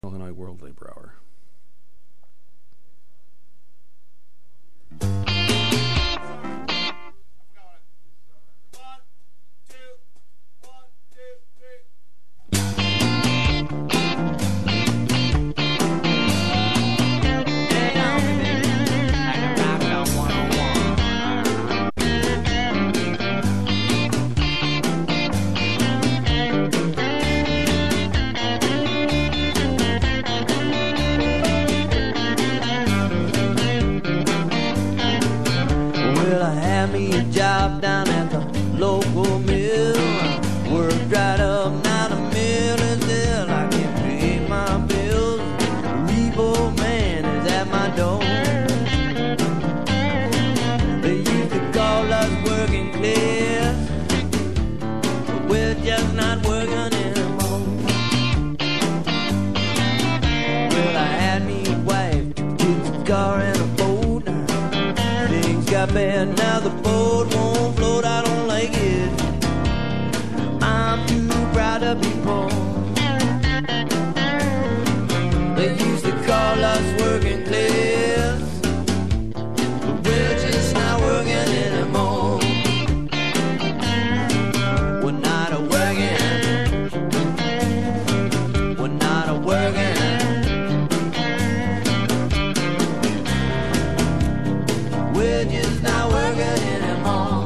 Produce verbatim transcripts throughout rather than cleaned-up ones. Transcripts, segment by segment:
Illinois World Labor Hour. Job down at the local mill. Work dried up, now the mill is ill. I can't pay my bills. Repo man is at my door. They used to call us working class, but we're just not working anymore. Well, I had me a wife, two kids, a car, and a boat. Things got bad, now the boat won't float, I don't like it. I'm too proud to be poor. They used to call us working class, but we're just not working anymore. We're not a working. We're not a working. We're just not working anymore.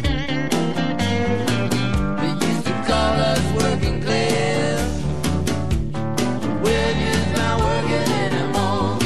They used to call us working class. We're just not working anymore.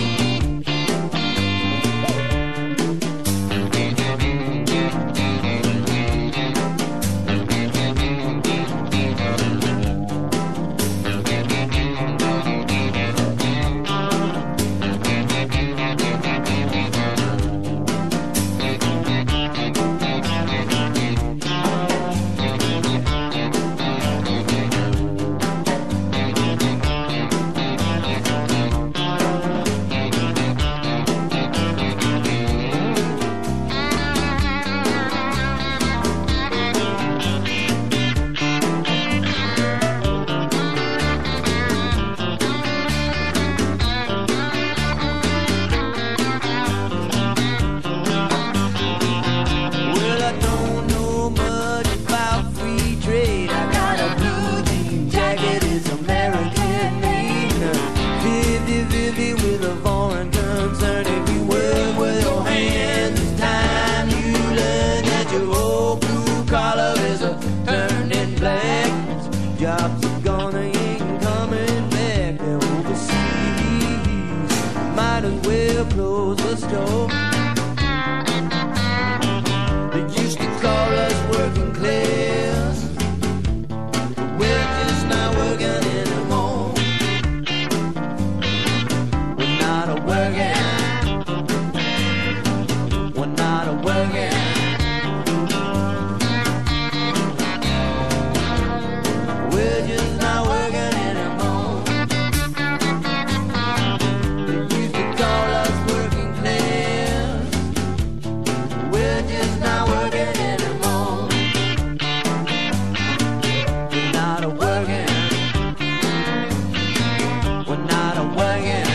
Well, I don't know much about free trade. I got a blue jean jacket, it's American made. fifty fifty with a foreign concern. If you work with your hands, it's time you learn that your old blue collar is a turning black. Jobs are gone, they ain't coming back. They're overseas. Might as well close the store. They used to call us working class, but we're just not working anymore. We're not a working. We're not a working. We're just not working anymore. They used to call us working class. We're just not working anymore. We're not a working. We're not a working.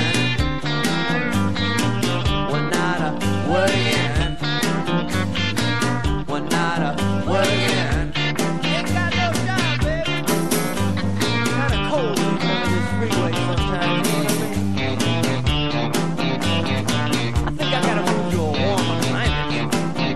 We're not a working. We're not a working. Ain't got no job, baby. Kinda cold when you're on this freeway sometimes, you know what I mean? I think I gotta move to a warmer climate.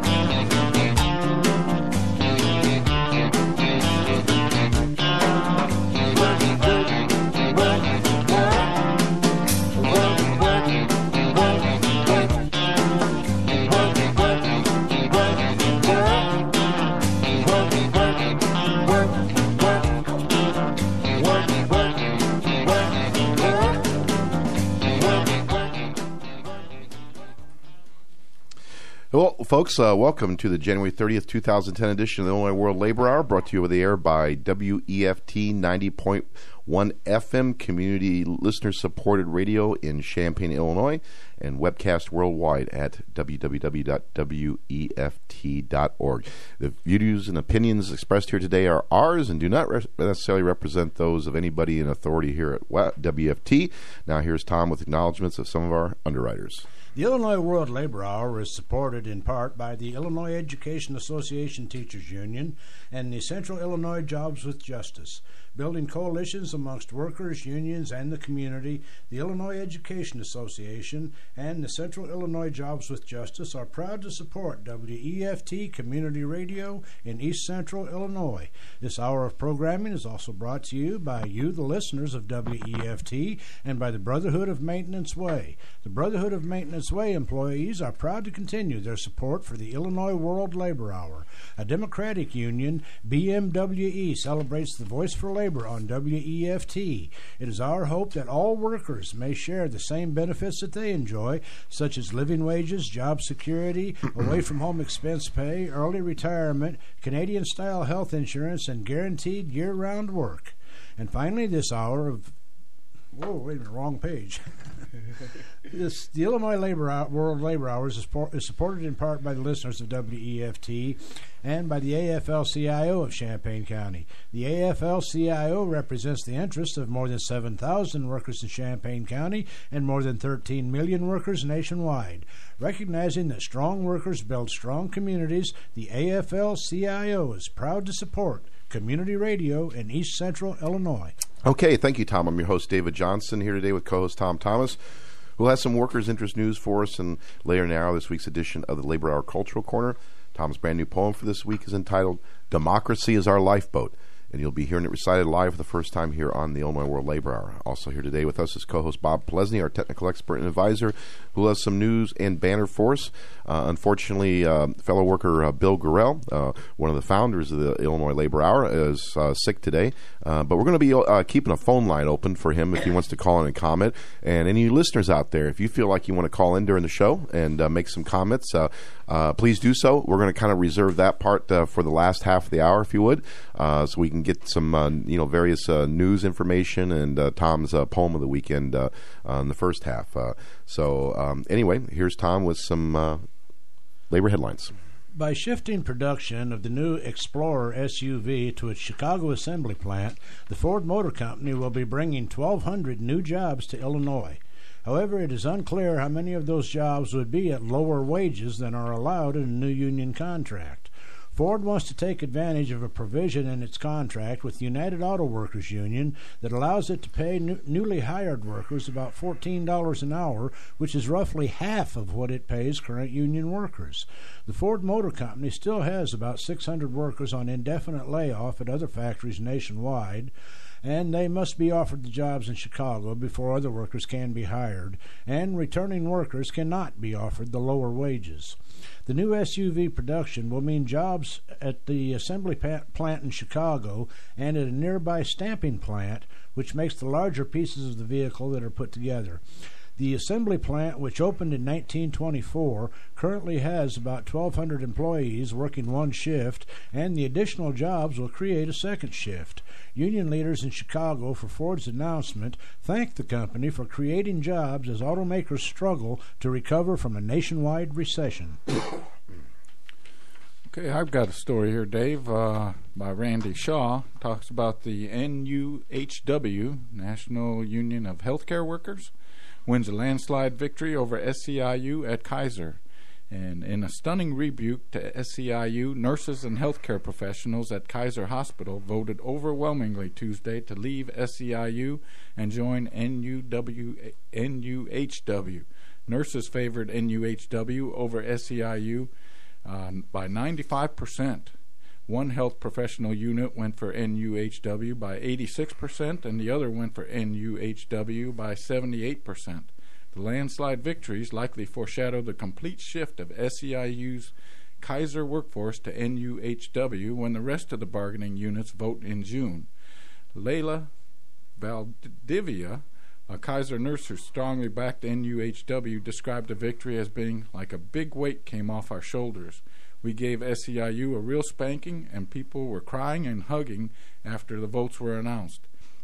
Well, folks, uh, welcome to the January thirtieth, twenty ten edition of the Illinois World Labor Hour, brought to you over the air by W E F T ninety point one F M community listener-supported radio in Champaign, Illinois, and webcast worldwide at w w w dot w e f t dot org. The views and opinions expressed here today are ours and do not re- necessarily represent those of anybody in authority here at W F T. Now here's Tom with acknowledgments of some of our underwriters. The Illinois World Labor Hour is supported in part by the Illinois Education Association Teachers Union and the Central Illinois Jobs with Justice. Building coalitions amongst workers, unions, and the community, the Illinois Education Association and the Central Illinois Jobs with Justice are proud to support W E F T Community Radio in East Central Illinois. This hour of programming is also brought to you by you, the listeners of W E F T, and by the Brotherhood of Maintenance Way. The Brotherhood of Maintenance Way employees are proud to continue their support for the Illinois World Labor Hour. A Democratic union, B M W E, celebrates the Voice for Labor on W E F T. It is our hope that all workers may share the same benefits that they enjoy, such as living wages, job security, away-from-home expense pay, early retirement, Canadian-style health insurance, and guaranteed year-round work. And finally, this hour of... Whoa, wait a minute, wrong page. This, the Illinois Labor Hour, World Labor Hours is, por- is supported in part by the listeners of W E F T and by the A F L C I O of Champaign County. The A F L C I O represents the interests of more than seven thousand workers in Champaign County and more than thirteen million workers nationwide. Recognizing that strong workers build strong communities, the A F L C I O is proud to support community radio in East Central Illinois. Okay, thank you, Tom. I'm your host, David Johnson, here today with co-host Tom Thomas, who has some workers' interest news for us, and later now this week's edition of the Labor Hour Cultural Corner. Tom's brand new poem for this week is entitled Democracy is Our Lifeboat, and you'll be hearing it recited live for the first time here on the Illinois World Labor Hour. Also here today with us is co-host Bob Plesney, our technical expert and advisor, who has some news and banner for us. Uh, unfortunately, uh, fellow worker uh, Bill Gorell, uh, one of the founders of the Illinois Labor Hour, is uh, sick today. Uh, but we're going to be uh, keeping a phone line open for him if he wants to call in and comment. And any listeners out there, if you feel like you want to call in during the show and uh, make some comments, uh, uh, please do so. We're going to kind of reserve that part uh, for the last half of the hour, if you would, uh, so we can get some uh, you know various uh, news information and uh, Tom's uh, poem of the weekend uh, uh, in the first half. Uh, so um, anyway, here's Tom with some uh, labor headlines. By shifting production of the new Explorer S U V to its Chicago assembly plant, the Ford Motor Company will be bringing twelve hundred new jobs to Illinois. However, it is unclear how many of those jobs would be at lower wages than are allowed in a new union contract. Ford wants to take advantage of a provision in its contract with the United Auto Workers Union that allows it to pay new, newly hired workers about fourteen dollars an hour, which is roughly half of what it pays current union workers. The Ford Motor Company still has about six hundred workers on indefinite layoff at other factories nationwide, and they must be offered the jobs in Chicago before other workers can be hired, and returning workers cannot be offered the lower wages. The new S U V production will mean jobs at the assembly plant in Chicago and at a nearby stamping plant, which makes the larger pieces of the vehicle that are put together. The assembly plant, which opened in nineteen twenty-four, currently has about twelve hundred employees working one shift, and the additional jobs will create a second shift. Union leaders in Chicago, for Ford's announcement, thanked the company for creating jobs as automakers struggle to recover from a nationwide recession. Okay, I've got a story here, Dave, uh, by Randy Shaw. Talks about the N U H W, National Union of Healthcare Workers, wins a landslide victory over S C I U at Kaiser. And in a stunning rebuke to S C I U, nurses and healthcare professionals at Kaiser Hospital voted overwhelmingly Tuesday to leave S C I U and join N U W, N U H W. Nurses favored N U H W over S C I U uh, by ninety-five percent. One health professional unit went for N U H W by eighty-six percent, and the other went for N U H W by seventy-eight percent. The landslide victories likely foreshadow the complete shift of S E I U's Kaiser workforce to N U H W when the rest of the bargaining units vote in June. Leila Valdivia, a Kaiser nurse who strongly backed N U H W, described the victory as being like a big weight came off our shoulders. We gave S E I U a real spanking, and people were crying and hugging after the votes were announced.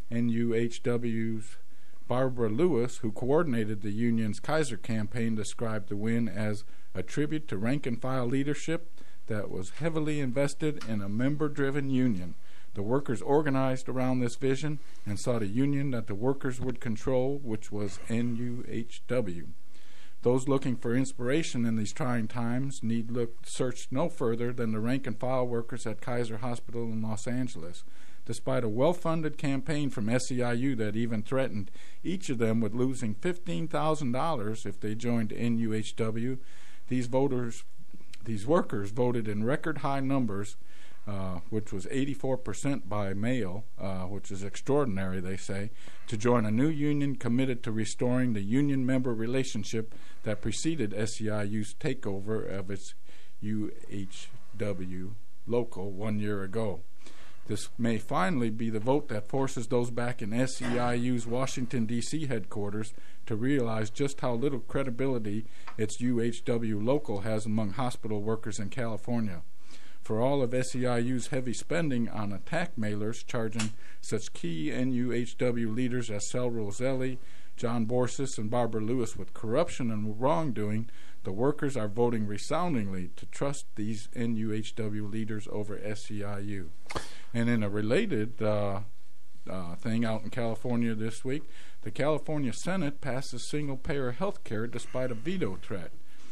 N U H W's Barbara Lewis, who coordinated the union's Kaiser campaign, described the win as a tribute to rank-and-file leadership that was heavily invested in a member-driven union. The workers organized around this vision and sought a union that the workers would control, which was N U H W. Those looking for inspiration in these trying times need look search no further than the rank-and-file workers at Kaiser Hospital in Los Angeles. Despite a well-funded campaign from S E I U that even threatened each of them with losing fifteen thousand dollars if they joined N U H W, these voters, these workers voted in record-high numbers, uh, which was eighty-four percent by mail, uh, which is extraordinary, they say, to join a new union committed to restoring the union-member relationship that preceded S E I U's takeover of its U H W local one year ago. This may finally be the vote that forces those back in S E I U's Washington, D C headquarters to realize just how little credibility its U H W local has among hospital workers in California. For all of S E I U's heavy spending on attack mailers charging such key N U H W leaders as Sal Roselli, John Borsis, and Barbara Lewis with corruption and wrongdoing, the workers are voting resoundingly to trust these N U H W leaders over S E I U. And in a related uh, uh, thing out in California this week, the California Senate passes single-payer health care despite a veto threat.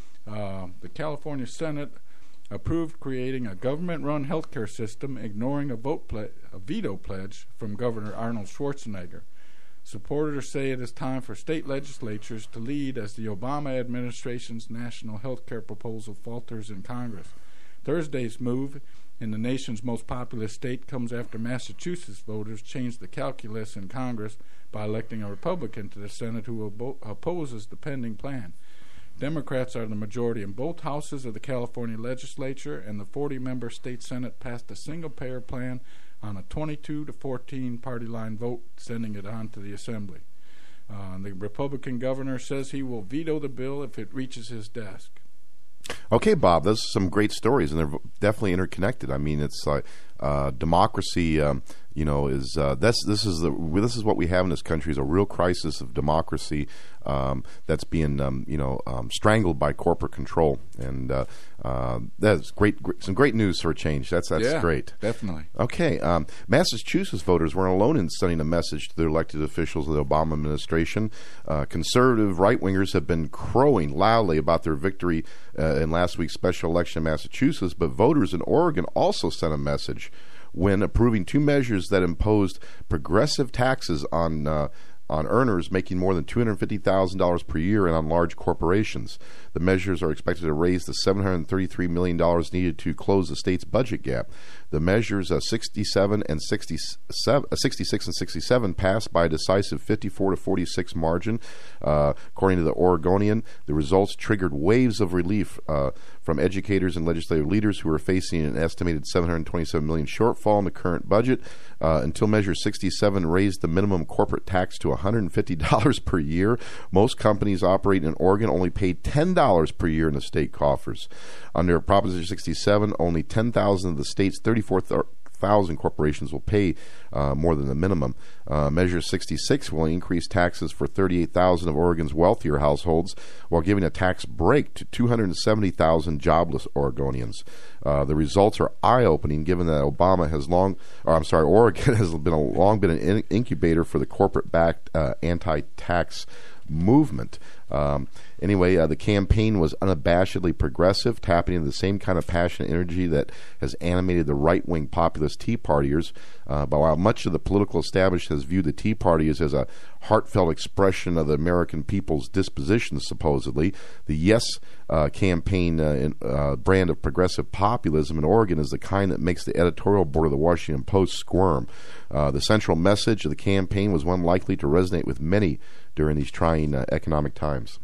Uh, the California Senate approved creating a government-run health care system, ignoring a, vote ple- a veto pledge from Governor Arnold Schwarzenegger. Supporters say it is time for state legislatures to lead as the Obama administration's national health care proposal falters in Congress. Thursday's move in the nation's most populous state comes after Massachusetts voters changed the calculus in Congress by electing a Republican to the Senate who abo- opposes the pending plan. Democrats are the majority in both houses of the California legislature, and the forty-member state Senate passed a single-payer plan on a twenty-two to fourteen party line vote, sending it on to the Assembly. Uh, the Republican governor says he will veto the bill if it reaches his desk. Okay, Bob, those are some great stories, and they're definitely interconnected. I mean, it's like uh, democracy. Um, you know, is uh, that's this is the this is what we have in this country is a real crisis of democracy um, that's being um, you know um, strangled by corporate control, and uh, uh, that's great, great. Some great news for a change. That's that's yeah, great. Definitely. Okay, um, Massachusetts voters weren't alone in sending a message to their elected officials of the Obama administration. Uh, conservative right wingers have been crowing loudly about their victory uh, in last week's special election in Massachusetts, but voters in Oregon also sent a message when approving two measures that imposed progressive taxes on uh, on earners making more than two hundred fifty thousand dollars per year and on large corporations. The measures are expected to raise the seven hundred thirty-three million dollars needed to close the state's budget gap. The measures uh, sixty-seven and sixty-seven, uh, sixty-six and sixty-seven passed by a decisive fifty-four to forty-six margin. Uh, according to the Oregonian, the results triggered waves of relief uh, from educators and legislative leaders who are facing an estimated seven hundred twenty-seven million dollars shortfall in the current budget uh, until Measure sixty-seven raised the minimum corporate tax to one hundred fifty dollars per year. Most companies operating in Oregon only paid ten dollars per year in the state coffers. Under Proposition sixty-seven, only ten thousand of the state's thirty-four thousand corporations will pay uh, more than the minimum. Uh, Measure sixty-six will increase taxes for thirty-eight thousand of Oregon's wealthier households while giving a tax break to two hundred seventy thousand jobless Oregonians. Uh, the results are eye-opening given that Obama has long, or I'm sorry, Oregon has been a, long been an in- incubator for the corporate-backed uh, anti-tax movement. Um, anyway, uh, the campaign was unabashedly progressive, tapping into the same kind of passion and energy that has animated the right-wing populist Tea Partiers. Uh, but while much of the political establishment has viewed the Tea Party as, as a heartfelt expression of the American people's disposition, supposedly, the Yes uh, campaign uh, in, uh, brand of progressive populism in Oregon is the kind that makes the editorial board of the Washington Post squirm. Uh, the central message of the campaign was one likely to resonate with many during these trying uh, economic times.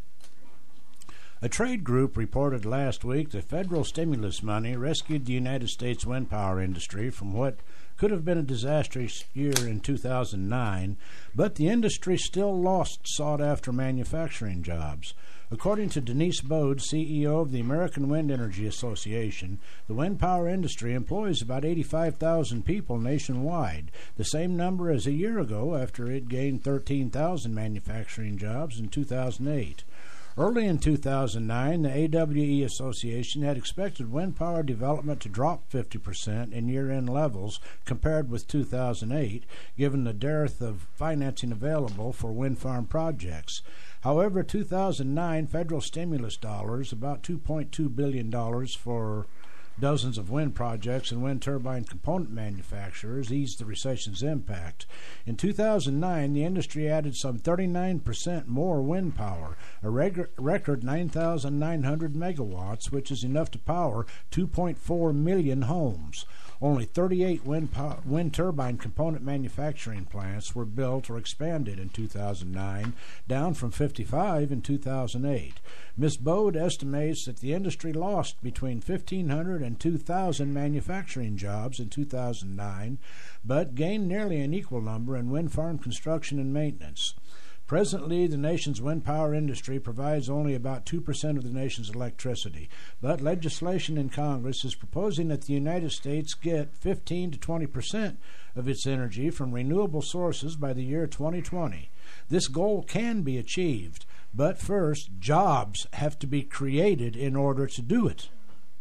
A trade group reported last week that federal stimulus money rescued the United States wind power industry from what could have been a disastrous year in two thousand nine, but the industry still lost sought-after manufacturing jobs. According to Denise Bode, C E O of the American Wind Energy Association, the wind power industry employs about eighty-five thousand people nationwide, the same number as a year ago after it gained thirteen thousand manufacturing jobs in two thousand eight. Early in two thousand nine, the A W E Association had expected wind power development to drop fifty percent in year-end levels compared with two thousand eight, given the dearth of financing available for wind farm projects. However, two thousand nine federal stimulus dollars, about two point two billion dollars for dozens of wind projects and wind turbine component manufacturers, eased the recession's impact. In two thousand nine, the industry added some thirty-nine percent more wind power, a reg- record nine thousand nine hundred megawatts, which is enough to power two point four million homes. Only thirty-eight wind, pow- wind turbine component manufacturing plants were built or expanded in two thousand nine, down from fifty-five in two thousand eight. Miz Bode estimates that the industry lost between fifteen hundred and two thousand manufacturing jobs in two thousand nine, but gained nearly an equal number in wind farm construction and maintenance. Presently, the nation's wind power industry provides only about two percent of the nation's electricity, but legislation in Congress is proposing that the United States get fifteen to twenty percent of its energy from renewable sources by the year twenty twenty. This goal can be achieved, but first, jobs have to be created in order to do it.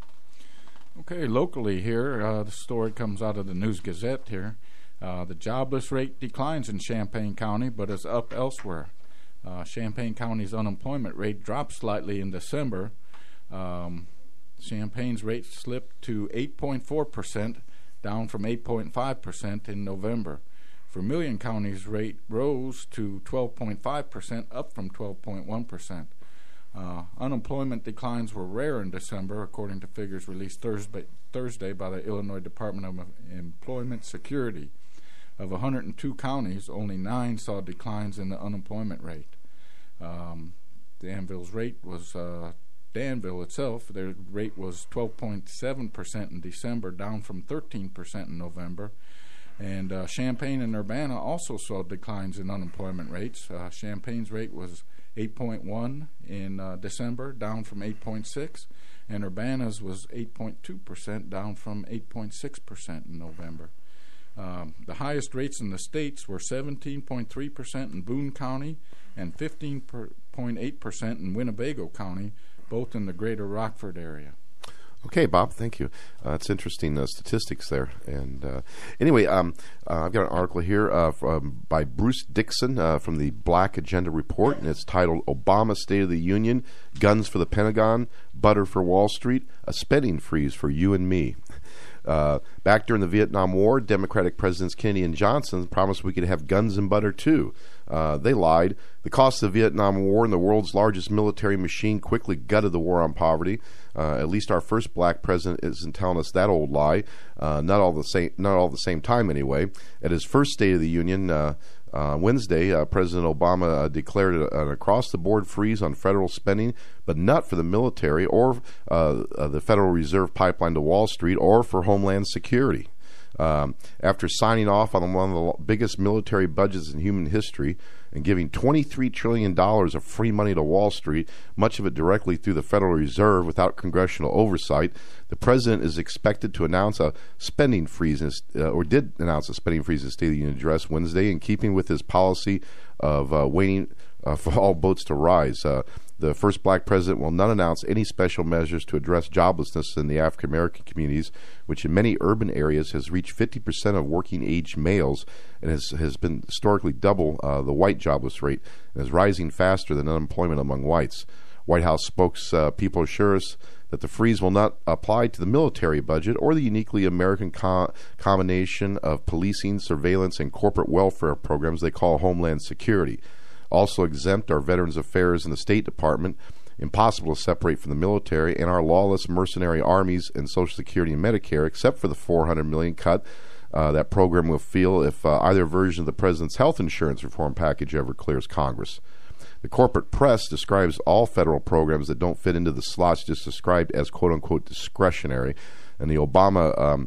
Okay, locally here, uh, the story comes out of the News Gazette here. Uh, the jobless rate declines in Champaign County, but is up elsewhere. Uh, Champaign County's unemployment rate dropped slightly in December. Um, Champaign's rate slipped to eight point four percent, down from eight point five percent in November. Vermilion County's rate rose to twelve point five percent, up from twelve point one percent. Uh, unemployment declines were rare in December, according to figures released Thursday, Thursday by the Illinois Department of Employment Security. Of one hundred two counties, only nine saw declines in the unemployment rate. Um, Danville's rate was, uh, Danville itself, their rate was twelve point seven percent in December, down from thirteen percent in November. And uh, Champaign and Urbana also saw declines in unemployment rates. Uh, Champaign's rate was eight point one in uh, December, down from eight point six, and Urbana's was eight point two percent, down from eight point six percent in November. Um, the highest rates in the states were seventeen point three percent in Boone County and fifteen point eight percent in Winnebago County, both in the greater Rockford area. Okay, Bob, thank you. Uh, it's interesting uh, statistics there. And uh, anyway, um, uh, I've got an article here uh, from, by Bruce Dixon uh, from the Black Agenda Report, and it's titled Obama State of the Union, Guns for the Pentagon, Butter for Wall Street, a Spending Freeze for You and Me. Uh, back during the Vietnam War, Democratic Presidents Kennedy and Johnson promised we could have guns and butter too. Uh, they lied. The cost of the Vietnam War and the world's largest military machine quickly gutted the war on poverty. Uh, at least our first black president isn't telling us that old lie. Uh, not all the same. Not all the same time anyway. At his first State of the Union uh, uh, Wednesday, uh, President Obama uh, declared an across-the-board freeze on federal spending, but not for the military or uh, uh, the Federal Reserve pipeline to Wall Street or for Homeland Security. Um, after signing off on one of the biggest military budgets in human history and giving twenty-three trillion dollars of free money to Wall Street, much of it directly through the Federal Reserve without congressional oversight, the president is expected to announce a spending freeze, in his, uh, or did announce a spending freeze in his State of the Union address Wednesday, in keeping with his policy of uh, waiting uh, for all boats to rise. Uh, The first black president will not announce any special measures to address joblessness in the African American communities, which in many urban areas has reached fifty percent of working-age males and has, has been historically double uh, the white jobless rate and is rising faster than unemployment among whites. White House spokespeople assure us that the freeze will not apply to the military budget or the uniquely American co- combination of policing, surveillance, and corporate welfare programs they call Homeland Security. Also exempt are Veterans Affairs and the State Department, impossible to separate from the military, and our lawless mercenary armies and Social Security and Medicare, except for the four hundred million dollars cut uh, that program will feel if uh, either version of the president's health insurance reform package ever clears Congress. The corporate press describes all federal programs that don't fit into the slots just described as quote-unquote discretionary, and the Obama um,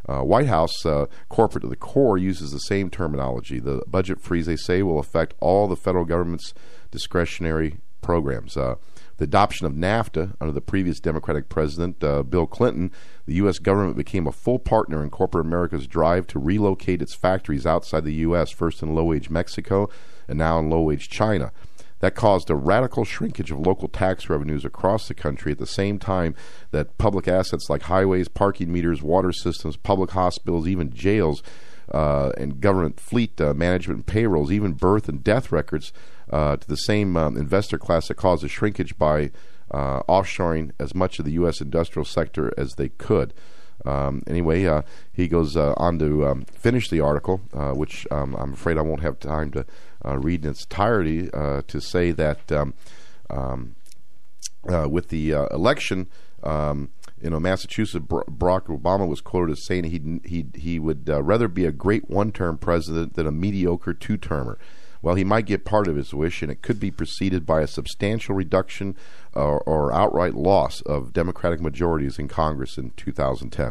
Uh, White House, uh, corporate to the core, uses the same terminology. The budget freeze, they say, will affect all the federal government's discretionary programs. Uh, the adoption of NAFTA under the previous Democratic president, uh, Bill Clinton, the U S government became a full partner in corporate America's drive to relocate its factories outside the U S, first in low-wage Mexico and now in low-wage China. That caused a radical shrinkage of local tax revenues across the country at the same time that public assets like highways, parking meters, water systems, public hospitals, even jails, uh, and government fleet uh, management and payrolls, even birth and death records uh, to the same um, investor class that caused a shrinkage by uh, offshoring as much of the U S industrial sector as they could. Um, anyway, uh, he goes uh, on to um, finish the article, uh, which um, I'm afraid I won't have time to uh, read in its entirety, uh, to say that um, um, uh, with the uh, election, um, you know, Massachusetts, Barack Obama was quoted as saying he he he would uh, rather be a great one-term president than a mediocre two-termer. Well, he might get part of his wish, and it could be preceded by a substantial reduction or, or outright loss of Democratic majorities in Congress in two thousand ten.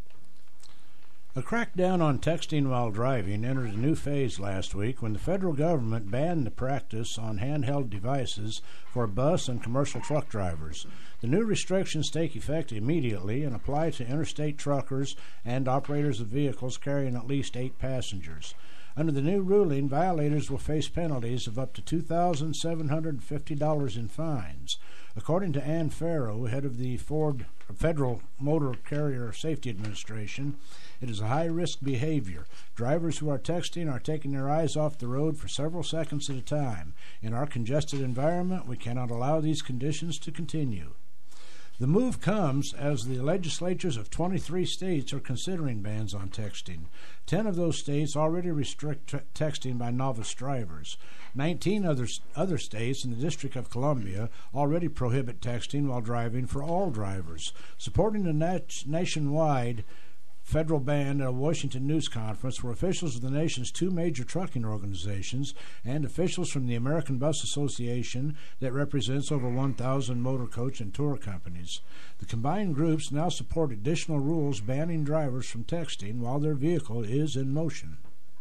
A crackdown on texting while driving entered a new phase last week when the federal government banned the practice on handheld devices for bus and commercial truck drivers. The new restrictions take effect immediately and apply to interstate truckers and operators of vehicles carrying at least eight passengers. Under the new ruling, violators will face penalties of up to two thousand seven hundred fifty dollars in fines. According to Ann Farrow, head of the Ford Federal Motor Carrier Safety Administration, it is a high-risk behavior. Drivers who are texting are taking their eyes off the road for several seconds at a time. In our congested environment, we cannot allow these conditions to continue. The move comes as the legislatures of twenty-three states are considering bans on texting. Ten of those states already restrict t- texting by novice drivers. Nineteen other, other states and the District of Columbia already prohibit texting while driving for all drivers. Supporting the nat- nationwide federal ban at a Washington news conference were officials of the nation's two major trucking organizations and officials from the American Bus Association that represents over one thousand motor coach and tour companies. The combined groups now support additional rules banning drivers from texting while their vehicle is in motion.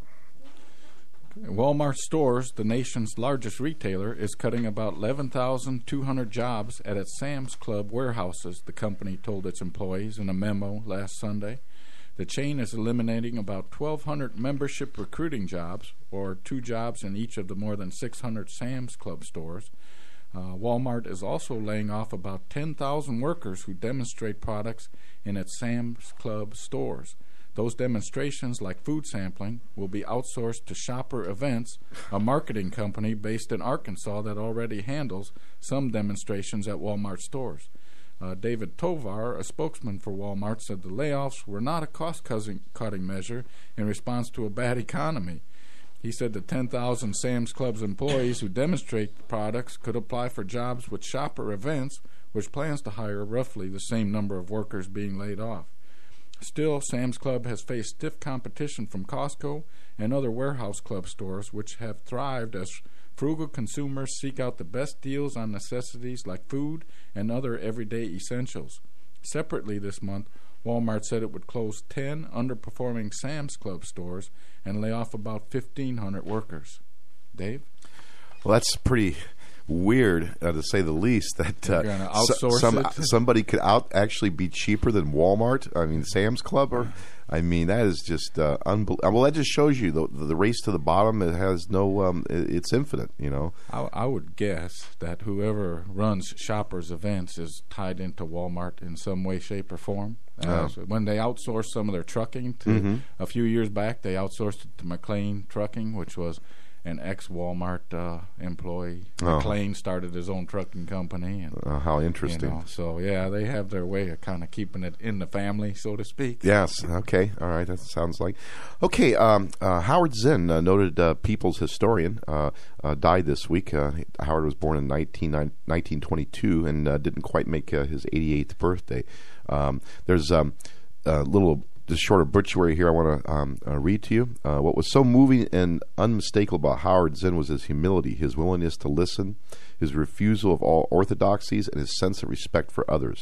Walmart Stores, the nation's largest retailer, is cutting about eleven thousand two hundred jobs at its Sam's Club warehouses, the company told its employees in a memo last Sunday. The chain is eliminating about twelve hundred membership recruiting jobs, or two jobs in each of the more than six hundred Sam's Club stores. Uh, Walmart is also laying off about ten thousand workers who demonstrate products in its Sam's Club stores. Those demonstrations, like food sampling, will be outsourced to Shopper Events, a marketing company based in Arkansas that already handles some demonstrations at Walmart stores. Uh, David Tovar, a spokesman for Walmart, said the layoffs were not a cost-cutting measure in response to a bad economy. He said the ten thousand Sam's Club's employees who demonstrate the products could apply for jobs with Shopper Events, which plans to hire roughly the same number of workers being laid off. Still, Sam's Club has faced stiff competition from Costco and other warehouse club stores, which have thrived as frugal consumers seek out the best deals on necessities like food and other everyday essentials. Separately this month, Walmart said it would close ten underperforming Sam's Club stores and lay off about fifteen hundred workers. Dave? Well, that's pretty weird, uh, to say the least, that uh, You're gonna outsource some, it? somebody could out actually be cheaper than Walmart. I mean, Sam's Club, or I mean, that is just uh, unbelievable. Well, that just shows you the the race to the bottom. It has no, um, it, it's infinite. You know, I, I would guess that whoever runs Shoppers Events is tied into Walmart in some way, shape, or form. Uh, Oh. so when they outsourced some of their trucking to Mhm. a few years back, they outsourced it to McLean Trucking, which was an ex-Walmart uh, employee. Oh. McLean started his own trucking company, and uh, how you interesting. know, so yeah, they have their way of kind of keeping it in the family, so to speak. Yes. Okay. All right. That sounds like. Okay. Um, uh, Howard Zinn, uh, noted uh, people's historian, uh, uh, died this week. Uh, Howard was born in nineteen twenty-two and uh, didn't quite make uh, his eighty-eighth birthday. Um, there's um, a little. This short obituary here I want to um, uh, read to you. Uh, what was so moving and unmistakable about Howard Zinn was his humility, his willingness to listen, his refusal of all orthodoxies, and his sense of respect for others.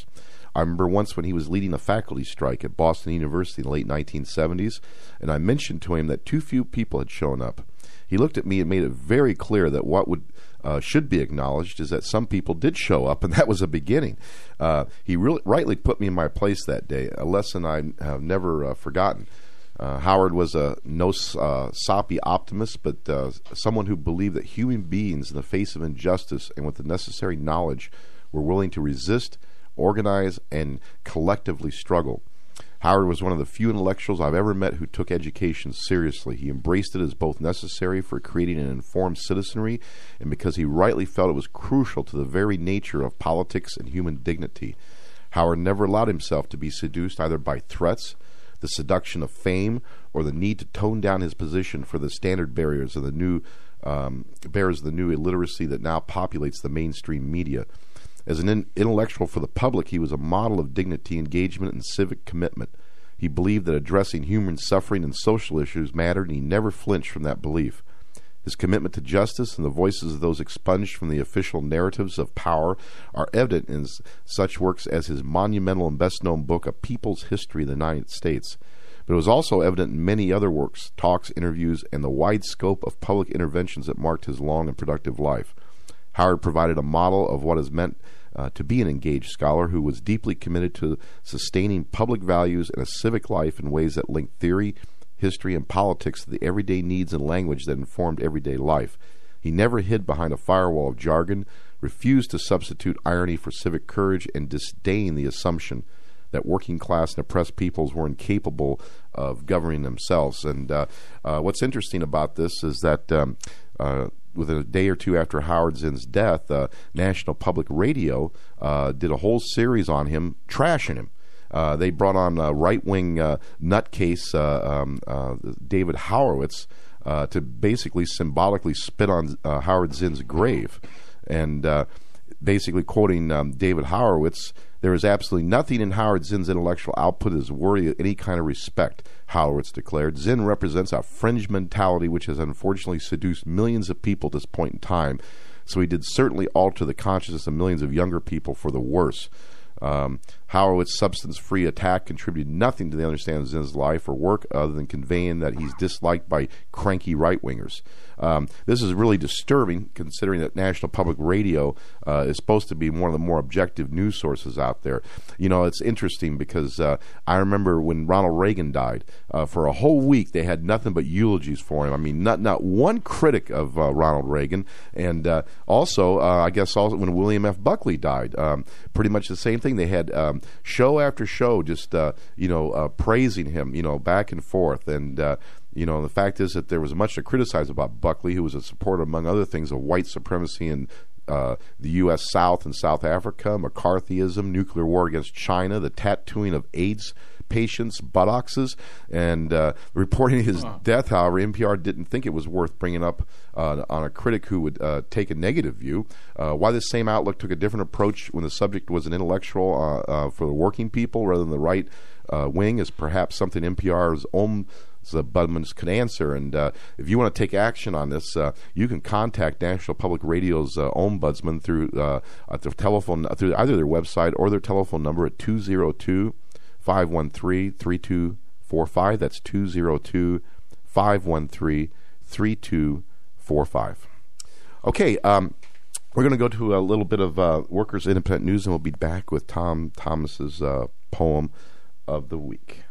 I remember once when he was leading a faculty strike at Boston University in the late nineteen seventies, and I mentioned to him that too few people had shown up. He looked at me and made it very clear that what would uh, should be acknowledged is that some people did show up, and that was a beginning. Uh, he really rightly put me in my place that day, a lesson I have never uh, forgotten. Uh, Howard was a no uh, soppy optimist, but uh, someone who believed that human beings, in the face of injustice and with the necessary knowledge, were willing to resist, organize, and collectively struggle. Howard was one of the few intellectuals I've ever met who took education seriously. He embraced it as both necessary for creating an informed citizenry and because he rightly felt it was crucial to the very nature of politics and human dignity. Howard never allowed himself to be seduced either by threats, the seduction of fame, or the need to tone down his position for the standard barriers of the new um, bears of the new illiteracy that now populates the mainstream media. As an in- intellectual for the public, he was a model of dignity, engagement, and civic commitment. He believed that addressing human suffering and social issues mattered, and he never flinched from that belief. His commitment to justice and the voices of those expunged from the official narratives of power are evident in such works as his monumental and best-known book, A People's History of the United States. But it was also evident in many other works, talks, interviews, and the wide scope of public interventions that marked his long and productive life. Howard provided a model of what is meant uh, to be an engaged scholar who was deeply committed to sustaining public values and a civic life in ways that linked theory, history, and politics to the everyday needs and language that informed everyday life. He never hid behind a firewall of jargon, refused to substitute irony for civic courage, and disdained the assumption that working-class and oppressed peoples were incapable of governing themselves. And uh, uh, what's interesting about this is that um, uh, within a day or two after Howard Zinn's death, uh, National Public Radio uh, did a whole series on him, trashing him. Uh, they brought on a right-wing uh, nutcase, uh, um, uh, David Horowitz, uh, to basically symbolically spit on uh, Howard Zinn's grave. And uh, basically quoting um, David Horowitz, "There is absolutely nothing in Howard Zinn's intellectual output that is worthy of any kind of respect," Horowitz declared. "Zinn represents a fringe mentality which has unfortunately seduced millions of people at this point in time, so he did certainly alter the consciousness of millions of younger people for the worse." Um, Horowitz's substance-free attack contributed nothing to the understanding of Zinn's life or work other than conveying that he's disliked by cranky right-wingers. Um, this is really disturbing, considering that National Public Radio uh, is supposed to be one of the more objective news sources out there. You know, it's interesting because uh, I remember when Ronald Reagan died, uh, for a whole week they had nothing but eulogies for him. I mean, not not one critic of uh, Ronald Reagan. And uh, also, uh, I guess also when William F. Buckley died, um, pretty much the same thing. They had um, show after show just, uh, you know, uh, praising him, you know, back and forth. And, uh, you know, the fact is that there was much to criticize about Buckley, who was a supporter, among other things, of white supremacy in uh, the U S South and South Africa, McCarthyism, nuclear war against China, the tattooing of AIDS patients' buttocks, and uh, reporting his huh. death. However, N P R didn't think it was worth bringing up uh, on a critic who would uh, take a negative view. Uh, why this same outlook took a different approach when the subject was an intellectual uh, uh, for the working people rather than the right uh, wing is perhaps something N P R's own the Budmans could answer. And uh, if you want to take action on this, uh, you can contact National Public Radio's uh, ombudsman through uh, at the telephone through either their website or their telephone number at two oh two, five one three, three two four five. That's two oh two, five one three, three two four five. Okay, um, we're going to go to a little bit of uh, Workers Independent News, and we'll be back with Tom Thomas's uh, poem of the week.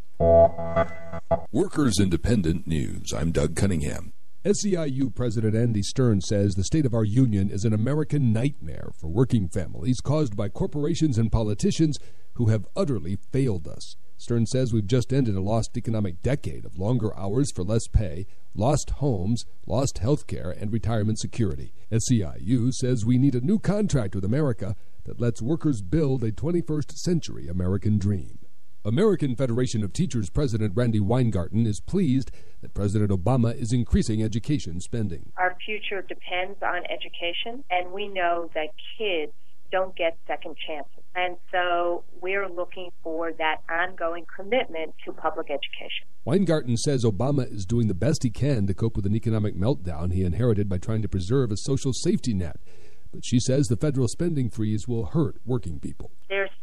Workers Independent News. I'm Doug Cunningham. S E I U President Andy Stern says the state of our union is an American nightmare for working families caused by corporations and politicians who have utterly failed us. Stern says we've just ended a lost economic decade of longer hours for less pay, lost homes, lost health care, and retirement security. S E I U says we need a new contract with America that lets workers build a twenty-first century American dream. American Federation of Teachers President Randy Weingarten is pleased that President Obama is increasing education spending. Our future depends on education, and we know that kids don't get second chances. And so we're looking for that ongoing commitment to public education. Weingarten says Obama is doing the best he can to cope with an economic meltdown he inherited by trying to preserve a social safety net. But she says the federal spending freeze will hurt working people. There's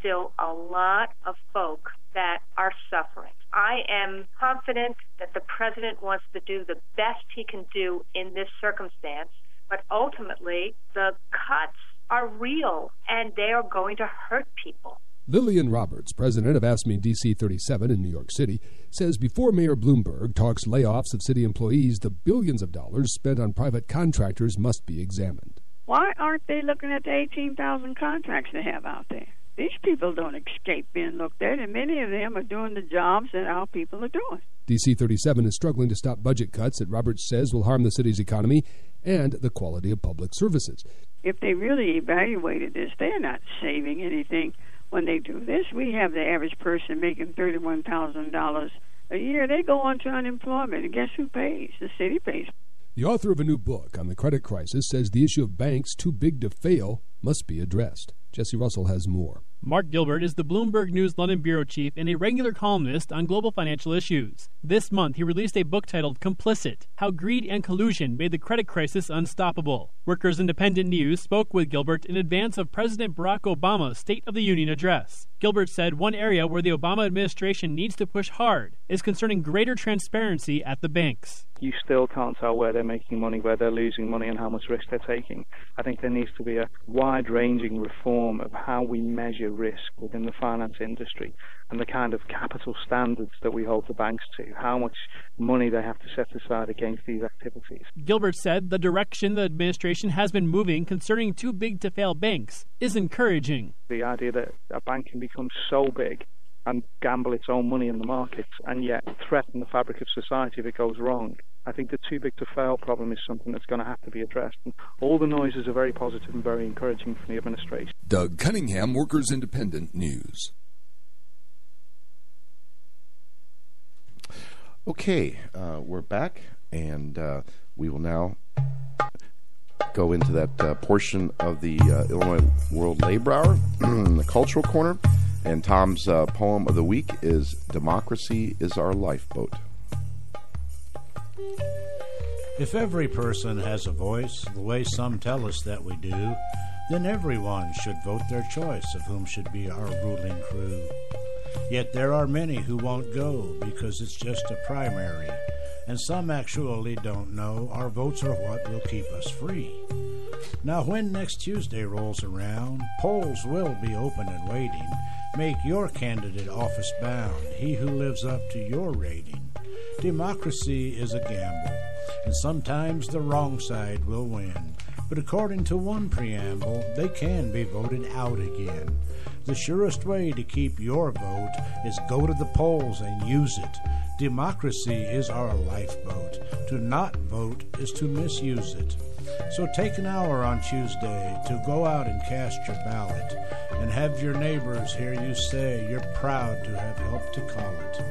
still a lot of folks that are suffering. I am confident that the president wants to do the best he can do in this circumstance, but ultimately the cuts are real and they are going to hurt people. Lillian Roberts, president of AFSCME D C thirty-seven in New York City, says before Mayor Bloomberg talks layoffs of city employees, the billions of dollars spent on private contractors must be examined. Why aren't they looking at the eighteen thousand contracts they have out there? These people don't escape being looked at, and many of them are doing the jobs that our people are doing. D C thirty-seven is struggling to stop budget cuts that Roberts says will harm the city's economy and the quality of public services. If they really evaluated this, they're not saving anything when they do this. We have the average person making thirty-one thousand dollars a year. They go on to unemployment, and guess who pays? The city pays. The author of a new book on the credit crisis says the issue of banks too big to fail must be addressed. Jesse Russell has more. Mark Gilbert is the Bloomberg News London bureau chief and a regular columnist on global financial issues. This month, he released a book titled Complicit: How Greed and Collusion Made the Credit Crisis Unstoppable. Workers Independent News spoke with Gilbert in advance of President Barack Obama's State of the Union address. Gilbert said one area where the Obama administration needs to push hard is concerning greater transparency at the banks. You still can't tell where they're making money, where they're losing money, and how much risk they're taking. I think there needs to be a wide-ranging reform of how we measure risk within the finance industry and the kind of capital standards that we hold the banks to, how much money they have to set aside against these activities. Gilbert said the direction the administration has been moving concerning too big to fail banks is encouraging. The idea that a bank can become so big and gamble its own money in the markets and yet threaten the fabric of society if it goes wrong. I think the too big to fail problem is something that's going to have to be addressed. And all the noises are very positive and very encouraging from the administration. Doug Cunningham, Workers Independent News. Okay, uh, we're back, and uh, we will now go into that uh, portion of the uh, Illinois World Labor Hour, the Cultural Corner. And Tom's uh, poem of the week is Democracy is Our Lifeboat. If every person has a voice, the way some tell us that we do, then everyone should vote their choice of whom should be our ruling crew. Yet there are many who won't go because it's just a primary, and some actually don't know our votes are what will keep us free. Now when next Tuesday rolls around, polls will be open and waiting. Make your candidate office bound, he who lives up to your rating. Democracy is a gamble, and sometimes the wrong side will win. But according to one preamble, they can be voted out again. The surest way to keep your vote is go to the polls and use it. Democracy is our lifeboat. To not vote is to misuse it. So take an hour on Tuesday to go out and cast your ballot, and have your neighbors hear you say you're proud to have helped to call it.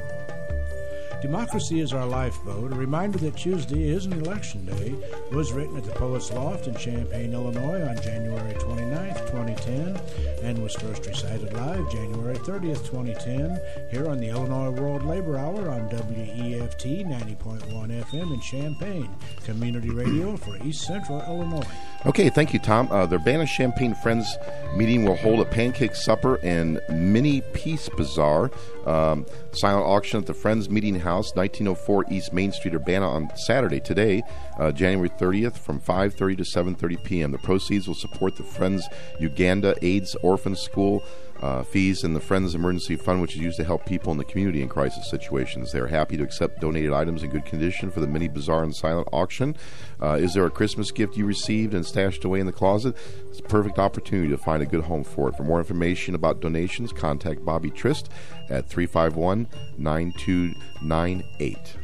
Democracy is Our Lifeboat, a reminder that Tuesday is an election day, was written at the Poets Loft in Champaign, Illinois on January twenty-ninth, twenty ten, and was first recited live January thirtieth, twenty ten, here on the Illinois World Labor Hour on W E F T ninety point one F M in Champaign, community radio for East Central Illinois. Okay, thank you, Tom. Uh, the Urbana Champaign Friends meeting will hold a pancake supper and mini peace bazaar. Um, silent auction at the Friends Meeting House, nineteen oh four East Main Street, Urbana, on Saturday, today, uh, January thirtieth, from five thirty to seven thirty p.m. The proceeds will support the Friends Uganda AIDS Orphan School uh, fees and the Friends Emergency Fund, which is used to help people in the community in crisis situations. They are happy to accept donated items in good condition for the mini bazaar and silent auction. Uh, is there a Christmas gift you received and stashed away in the closet? It's a perfect opportunity to find a good home for it. For more information about donations, contact Bobby Trist at three five one, nine two nine eight.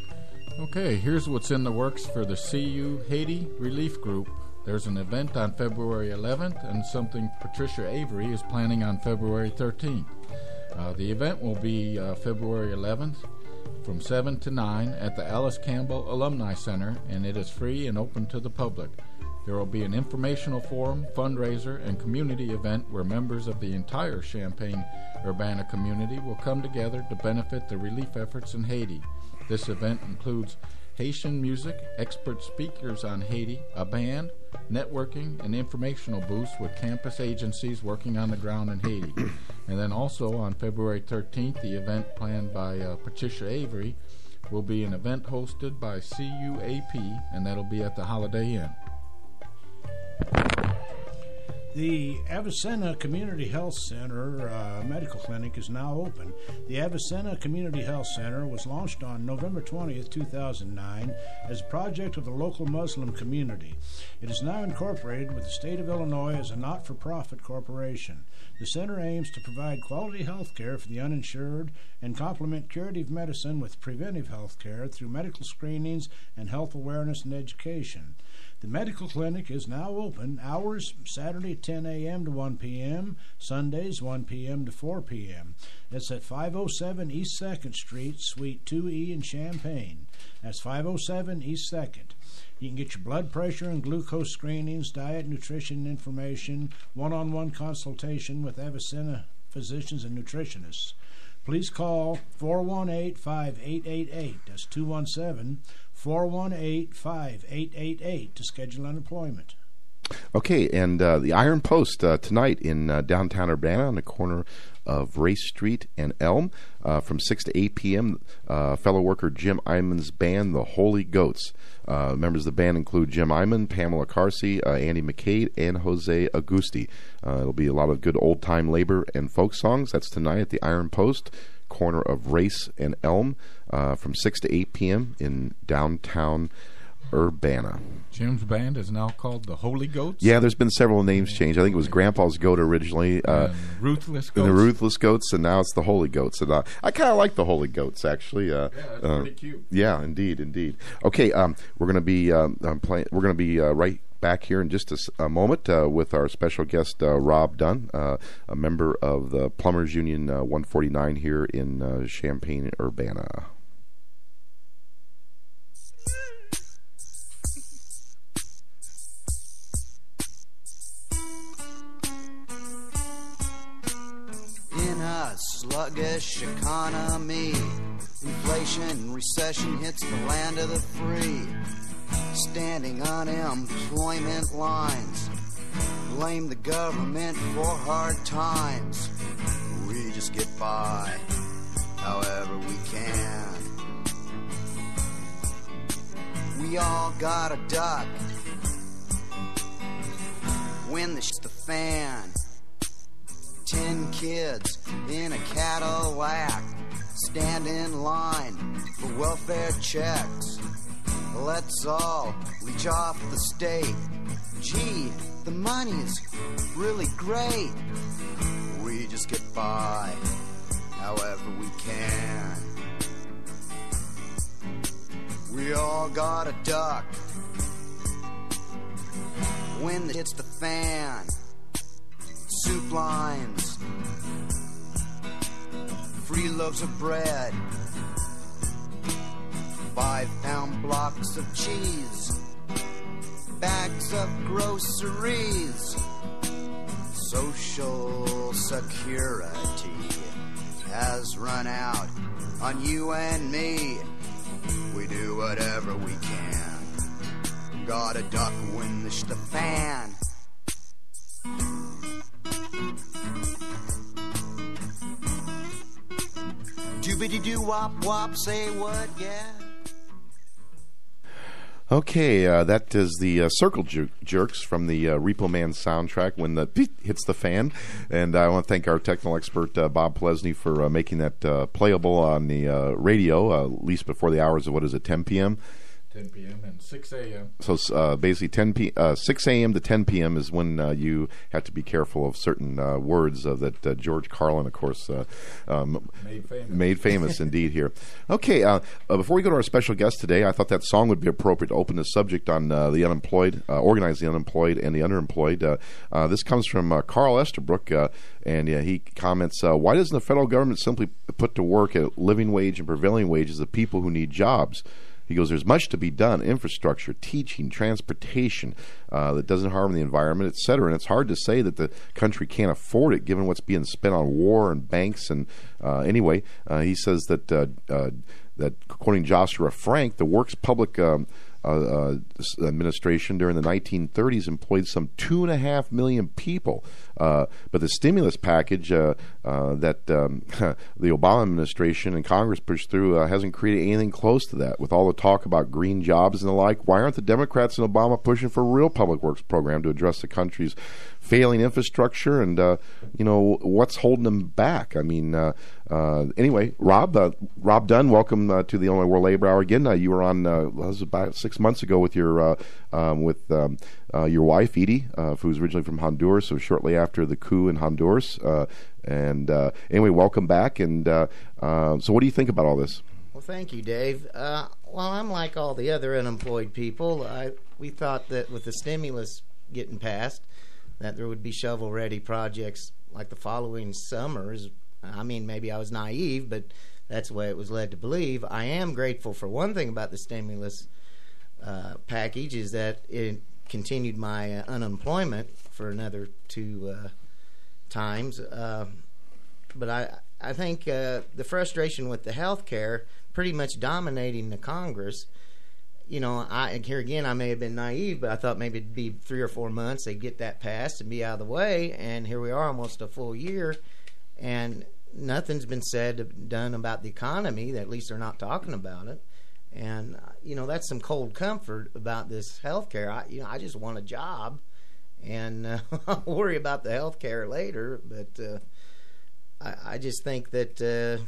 Okay, here's what's in the works for the C U Haiti Relief Group. There's an event on February eleventh and something Patricia Avery is planning on February thirteenth. Uh, the event will be uh, February eleventh from seven to nine at the Alice Campbell Alumni Center, and it is free and open to the public. There will be an informational forum, fundraiser, and community event where members of the entire Champaign-Urbana community will come together to benefit the relief efforts in Haiti. This event includes Haitian music, expert speakers on Haiti, a band, networking, and informational booths with campus agencies working on the ground in Haiti. And then also on February thirteenth, the event planned by uh, Patricia Avery will be an event hosted by C U A P, and that'll be at the Holiday Inn. The Avicenna Community Health Center uh, Medical Clinic is now open. The Avicenna Community Health Center was launched on November twentieth, two thousand nine as a project of the local Muslim community. It is now incorporated with the state of Illinois as a not-for-profit corporation. The center aims to provide quality health care for the uninsured and complement curative medicine with preventive health care through medical screenings and health awareness and education. The medical clinic is now open, hours Saturday ten a.m. to one p.m., Sundays one p.m. to four p.m. It's at five oh seven East second Street, Suite two E in Champaign. That's five oh seven East second. You can get your blood pressure and glucose screenings, diet, nutrition information, one-on-one consultation with Avicenna physicians and nutritionists. Please call four one eight, five eight eight eight. That's two one seven, four one eight, five eight eight eight to schedule an appointment. Okay, and uh, the Iron Post uh, tonight in uh, downtown Urbana on the corner of Race Street and Elm uh, from six to eight p.m. Uh, fellow worker Jim Iman's band, the Holy Goats. Uh, members of the band include Jim Iman, Pamela Carsey, uh, Andy McCade, and Jose Augusti. Uh, it'll be a lot of good old-time labor and folk songs. That's tonight at the Iron Post, corner of Race and Elm, uh, from six to eight p.m. in downtown Urbana. Jim's band is now called the Holy Goats? Yeah, there's been several names changed. I think it was Grandpa's Goat originally. Uh, Ruthless Goats. And the Ruthless Goats, and now it's the Holy Goats. And uh, I kind of like the Holy Goats, actually. Uh, yeah, that's uh, pretty cute. Yeah, indeed, indeed. Okay, um, we're going to be um, um, play, we're going to be uh, right back here in just a, a moment uh, with our special guest uh, Rob Dunn, uh, a member of the Plumbers Union uh, one forty-nine here in uh, Champaign, Urbana. In a sluggish economy, inflation, recession hits the land of the free. Standing unemployment lines, blame the government for hard times. We just get by however we can. We all got a duck when the shit's the fan. Ten kids in a Cadillac stand in line for welfare checks. Let's all leech off the state. Gee, the money's really great. We just get by however we can. We all got a duck when it hits the fan. Soup lines, free loaves of bread, five pound blocks of cheese, bags of groceries. Social security has run out on you and me. We do whatever we can. Got a duck when the sh- the fan. Doobity-doo wop wop, say what, yeah. Okay, uh, that is the uh, Circle jer- Jerks from the uh, Repo Man soundtrack when the beep hits the fan. And I want to thank our technical expert, uh, Bob Plesney, for uh, making that uh, playable on the uh, radio, uh, at least before the hours of, what is it, ten p.m.? ten p.m. and six a.m. So uh, basically ten p- uh, six a.m. to ten p.m. is when uh, you have to be careful of certain uh, words uh, that uh, George Carlin, of course, uh, um, made famous. Made famous indeed here. Okay, uh, uh, before we go to our special guest today, I thought that song would be appropriate to open the subject on uh, the unemployed, uh, organize the unemployed and the underemployed. Uh, uh, this comes from uh, Carl Estabrook, uh, and uh, he comments, uh, why doesn't the federal government simply put to work at living wage and prevailing wages of people who need jobs? He goes, there's much to be done, infrastructure, teaching, transportation uh, that doesn't harm the environment, et cetera. And it's hard to say that the country can't afford it given what's being spent on war and banks. And uh, anyway, uh, he says that uh, uh, that according to Joshua Frank, the Works Public um, uh, uh, Administration during the nineteen thirties employed some two and a half million people. Uh, but the stimulus package uh, uh, that um, the Obama administration and Congress pushed through uh, hasn't created anything close to that. With all the talk about green jobs and the like, why aren't the Democrats and Obama pushing for a real public works program to address the country's failing infrastructure? And uh, you know, what's holding them back? I mean, uh, uh, anyway, Rob, uh, Rob Dunn, welcome uh, to the Illinois World Labor Hour again. Uh, you were on uh, that was about six months ago with your uh, um, with um, uh, your wife Edie, uh, who's originally from Honduras. So shortly after the coup in Honduras, uh, and uh, anyway, welcome back. And uh, uh, so, what do you think about all this? Well, thank you, Dave. Uh, well, I'm like all the other unemployed people. I, we thought that with the stimulus getting passed, that there would be shovel-ready projects like the following summers. I mean, maybe I was naive, but that's the way it was led to believe. I am grateful for one thing about the stimulus uh, package is that it continued my uh, unemployment for another two uh, times. Uh, but I, I think uh, the frustration with the health care pretty much dominating the Congress. You know, I here again, I may have been naive, but I thought maybe it'd be three or four months they'd get that passed and be out of the way. And here we are, almost a full year, and nothing's been said, done about the economy. At least they're not talking about it. And you know, that's some cold comfort about this health care. I, you know, I just want a job, and uh, I'll worry about the health care later. But uh, I, I just think that. Uh,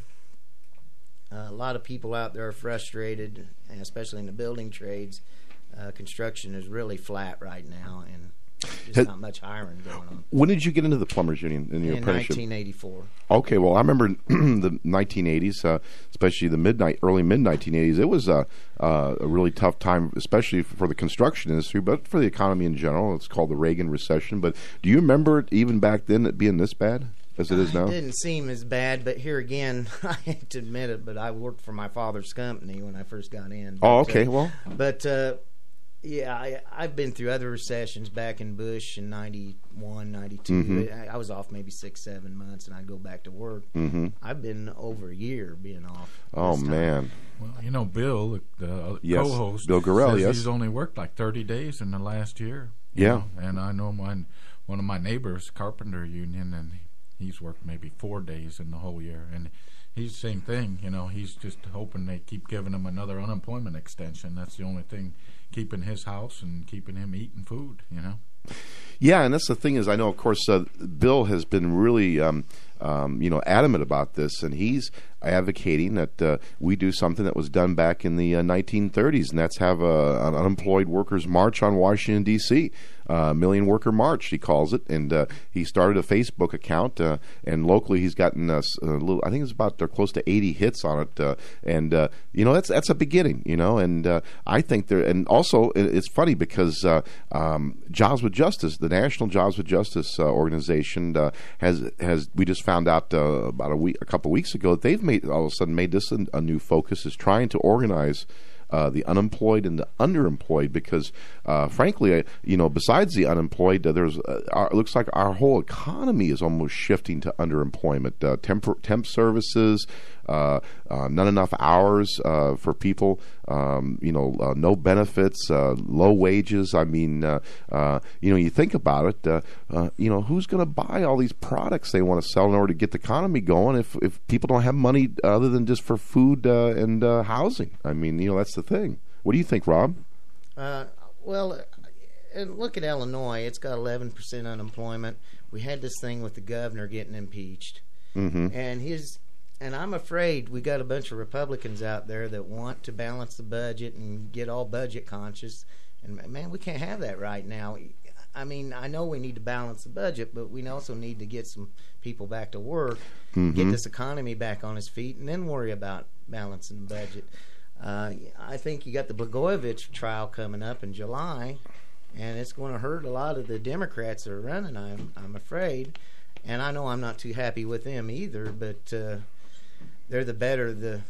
Uh, a lot of people out there are frustrated, especially in the building trades. Uh, construction is really flat right now, and just Has, not much hiring going on. When did you get into the plumbers union in your in apprenticeship? nineteen eighty-four. Okay, well, I remember the nineteen eighties, uh, especially the midnight, early mid nineteen eighties. It was uh, uh, a really tough time, especially for the construction industry, but for the economy in general. It's called the Reagan recession. But do you remember it even back then it being this bad as it is now? It didn't seem as bad, but here again, I hate to admit it, but I worked for my father's company when I first got in. But, oh, okay, uh, well. But, uh, yeah, I, I've been through other recessions back in Bush in ninety-one, ninety-two. Mm-hmm. I, I was off maybe six, seven months, and I'd go back to work. Mm-hmm. I've been over a year being off. Oh, man. Well, you know, Bill, the yes. co-host, Bill Gorell, says yes. he's only worked like thirty days in the last year. Yeah. Know? And I know mine, one of my neighbors, Carpenter Union, and he's worked maybe four days in the whole year. And he's the same thing, you know, he's just hoping they keep giving him another unemployment extension. That's the only thing keeping his house and keeping him eating food, you know. Yeah, and that's the thing is, I know, of course, uh, Bill has been really, um, um, you know, adamant about this, and he's advocating that uh, we do something that was done back in the uh, nineteen thirties, and that's have a, an unemployed workers march on Washington, D C, uh, Million Worker March, he calls it, and uh, he started a Facebook account, uh, and locally he's gotten uh, a little, I think it's about uh, close to eighty hits on it, uh, and, uh, you know, that's that's a beginning, you know, and uh, I think there, and also it, it's funny because uh, um, Jobs with Justice, the National Jobs with Justice uh, organization uh, has, has, we just found out uh, about a week, a couple weeks ago that they've made, all of a sudden made this a, a new focus, is trying to organize Uh, the unemployed and the underemployed, because uh, frankly, uh, you know, besides the unemployed, uh, there's uh, our, it looks like our whole economy is almost shifting to underemployment. Uh, temp, temp services, uh, uh, not enough hours uh, for people, um, you know, uh, no benefits, uh, low wages. I mean, uh, uh, you know, you think about it, uh, uh, you know, who's going to buy all these products they want to sell in order to get the economy going if, if people don't have money other than just for food uh, and uh, housing? I mean, you know, that's the thing. What do you think, Rob? Uh, well, and look at Illinois. It's got eleven percent unemployment. We had this thing with the governor getting impeached. Mm-hmm. And his, and I'm afraid we got a bunch of Republicans out there that want to balance the budget and get all budget conscious. And, man, we can't have that right now. I mean, I know we need to balance the budget, but we also need to get some people back to work, mm-hmm. get this economy back on its feet, and then worry about balancing the budget. Uh, I think you got the Blagojevich trial coming up in July, and it's going to hurt a lot of the Democrats that are running, I'm, I'm afraid. And I know I'm not too happy with them either, but uh, they're the better of the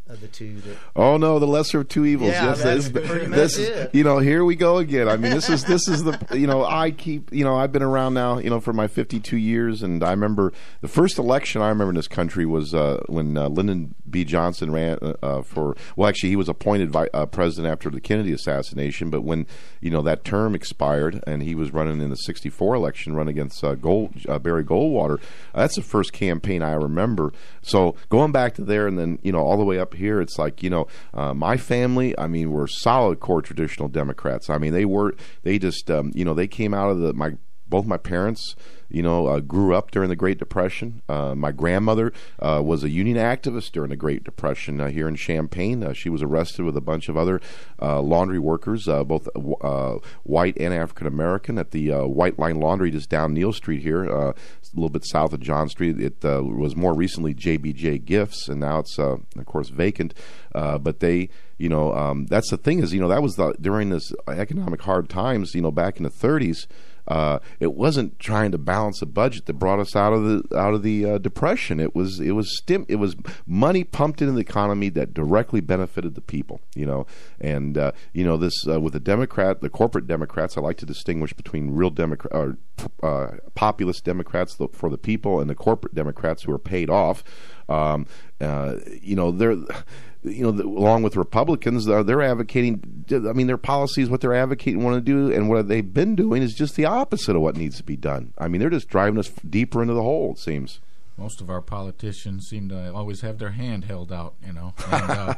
of the two that... Oh no, the lesser of two evils. Yeah, yes, that's this, pretty much this, it. You know, here we go again. I mean, this is this is the you know I keep you know I've been around now you know for my fifty-two years, and I remember the first election I remember in this country was uh, when uh, Lyndon B. Johnson ran uh, for well, actually he was appointed vi- uh, president after the Kennedy assassination, but when you know that term expired and he was running in the sixty-four election, run against uh, Gold uh, Barry Goldwater. Uh, that's the first campaign I remember. So going back to there, and then you know all the way up here, it's like you know uh, my family. I mean, we're solid core traditional Democrats. I mean, they were they just um, you know they came out of the my both my parents. You know, uh, grew up during the Great Depression. Uh, my grandmother uh, was a union activist during the Great Depression uh, here in Champaign. Uh, she was arrested with a bunch of other uh, laundry workers, uh, both uh, white and African American, at the uh, White Line Laundry just down Neal Street here, uh, a little bit south of John Street. It uh, was more recently J B J Gifts, and now it's, uh, of course, vacant. Uh, but they, you know, um, that's the thing is, you know, that was the, during this economic hard times, you know, back in the thirties. Uh, it wasn't trying to balance a budget that brought us out of the out of the uh, depression. It was it was stim it was money pumped into the economy that directly benefited the people. You know, and uh, you know this uh, with the Democrat, the corporate Democrats. I like to distinguish between real Democrat or uh, populist Democrats for the people and the corporate Democrats who are paid off. Um, uh, you know, they're. You know, the, along with Republicans, uh, they're advocating. I mean, their policies, what they're advocating, want to do, and what they've been doing is just the opposite of what needs to be done. I mean, they're just driving us deeper into the hole. It seems. Most of our politicians seem to always have their hand held out, you know, and, uh,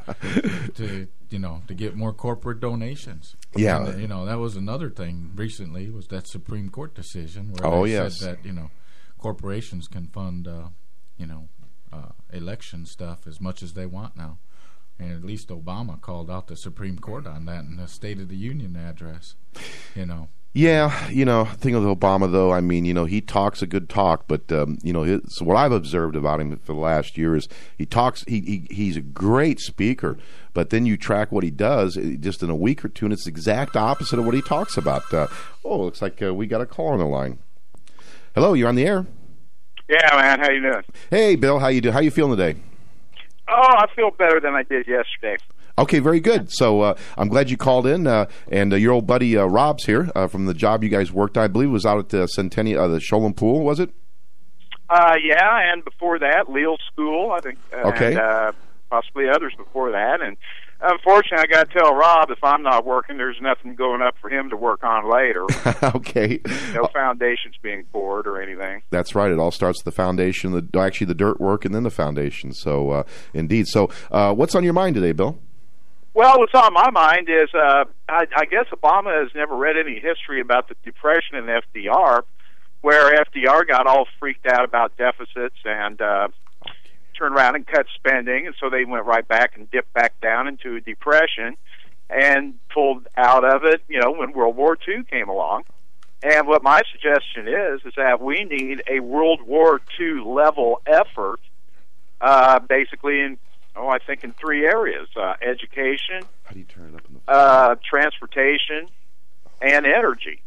to you know to get more corporate donations. Yeah, and, uh, you know that was another thing recently was that Supreme Court decision where oh, they yes. said that you know corporations can fund uh, you know uh, election stuff as much as they want now. And at least Obama called out the Supreme Court on that in the State of the Union address, you know. Yeah, you know, thing with Obama, though, I mean, you know, he talks a good talk, but, um, you know, his, what I've observed about him for the last year is he talks, he, he he's a great speaker, but then you track what he does just in a week or two, and it's the exact opposite of what he talks about. Uh, oh, looks like uh, we got a caller on the line. Hello, you're on the air. Yeah, man, how you doing? Hey, Bill, how you do? How you feeling today? Oh, I feel better than I did yesterday. Okay, very good. So uh, I'm glad you called in, uh, and uh, your old buddy uh, Rob's here uh, from the job you guys worked. I believe it was out at the Centennial, uh, the Sholem Pool, was it? Uh, yeah, and before that, Leal School, I think, uh, okay. and uh, possibly others before that. And unfortunately, I got to tell Rob if I'm not working, there's nothing going up for him to work on later. Okay. No foundations being poured or anything. That's right. It all starts with the foundation, the actually the dirt work, and then the foundation. So, uh, indeed. So, uh, what's on your mind today, Bill? Well, what's on my mind is uh, I, I guess Obama has never read any history about the Depression and F D R, where F D R got all freaked out about deficits and uh, turned around and cut spending, and so they went right back and dipped back down into a depression and pulled out of it, you know, when World War Two came along. And what my suggestion is, is that we need a World War Two level effort, uh, basically in, oh, I think in three areas, uh, education, How do you turn it up in the uh, transportation, and energy.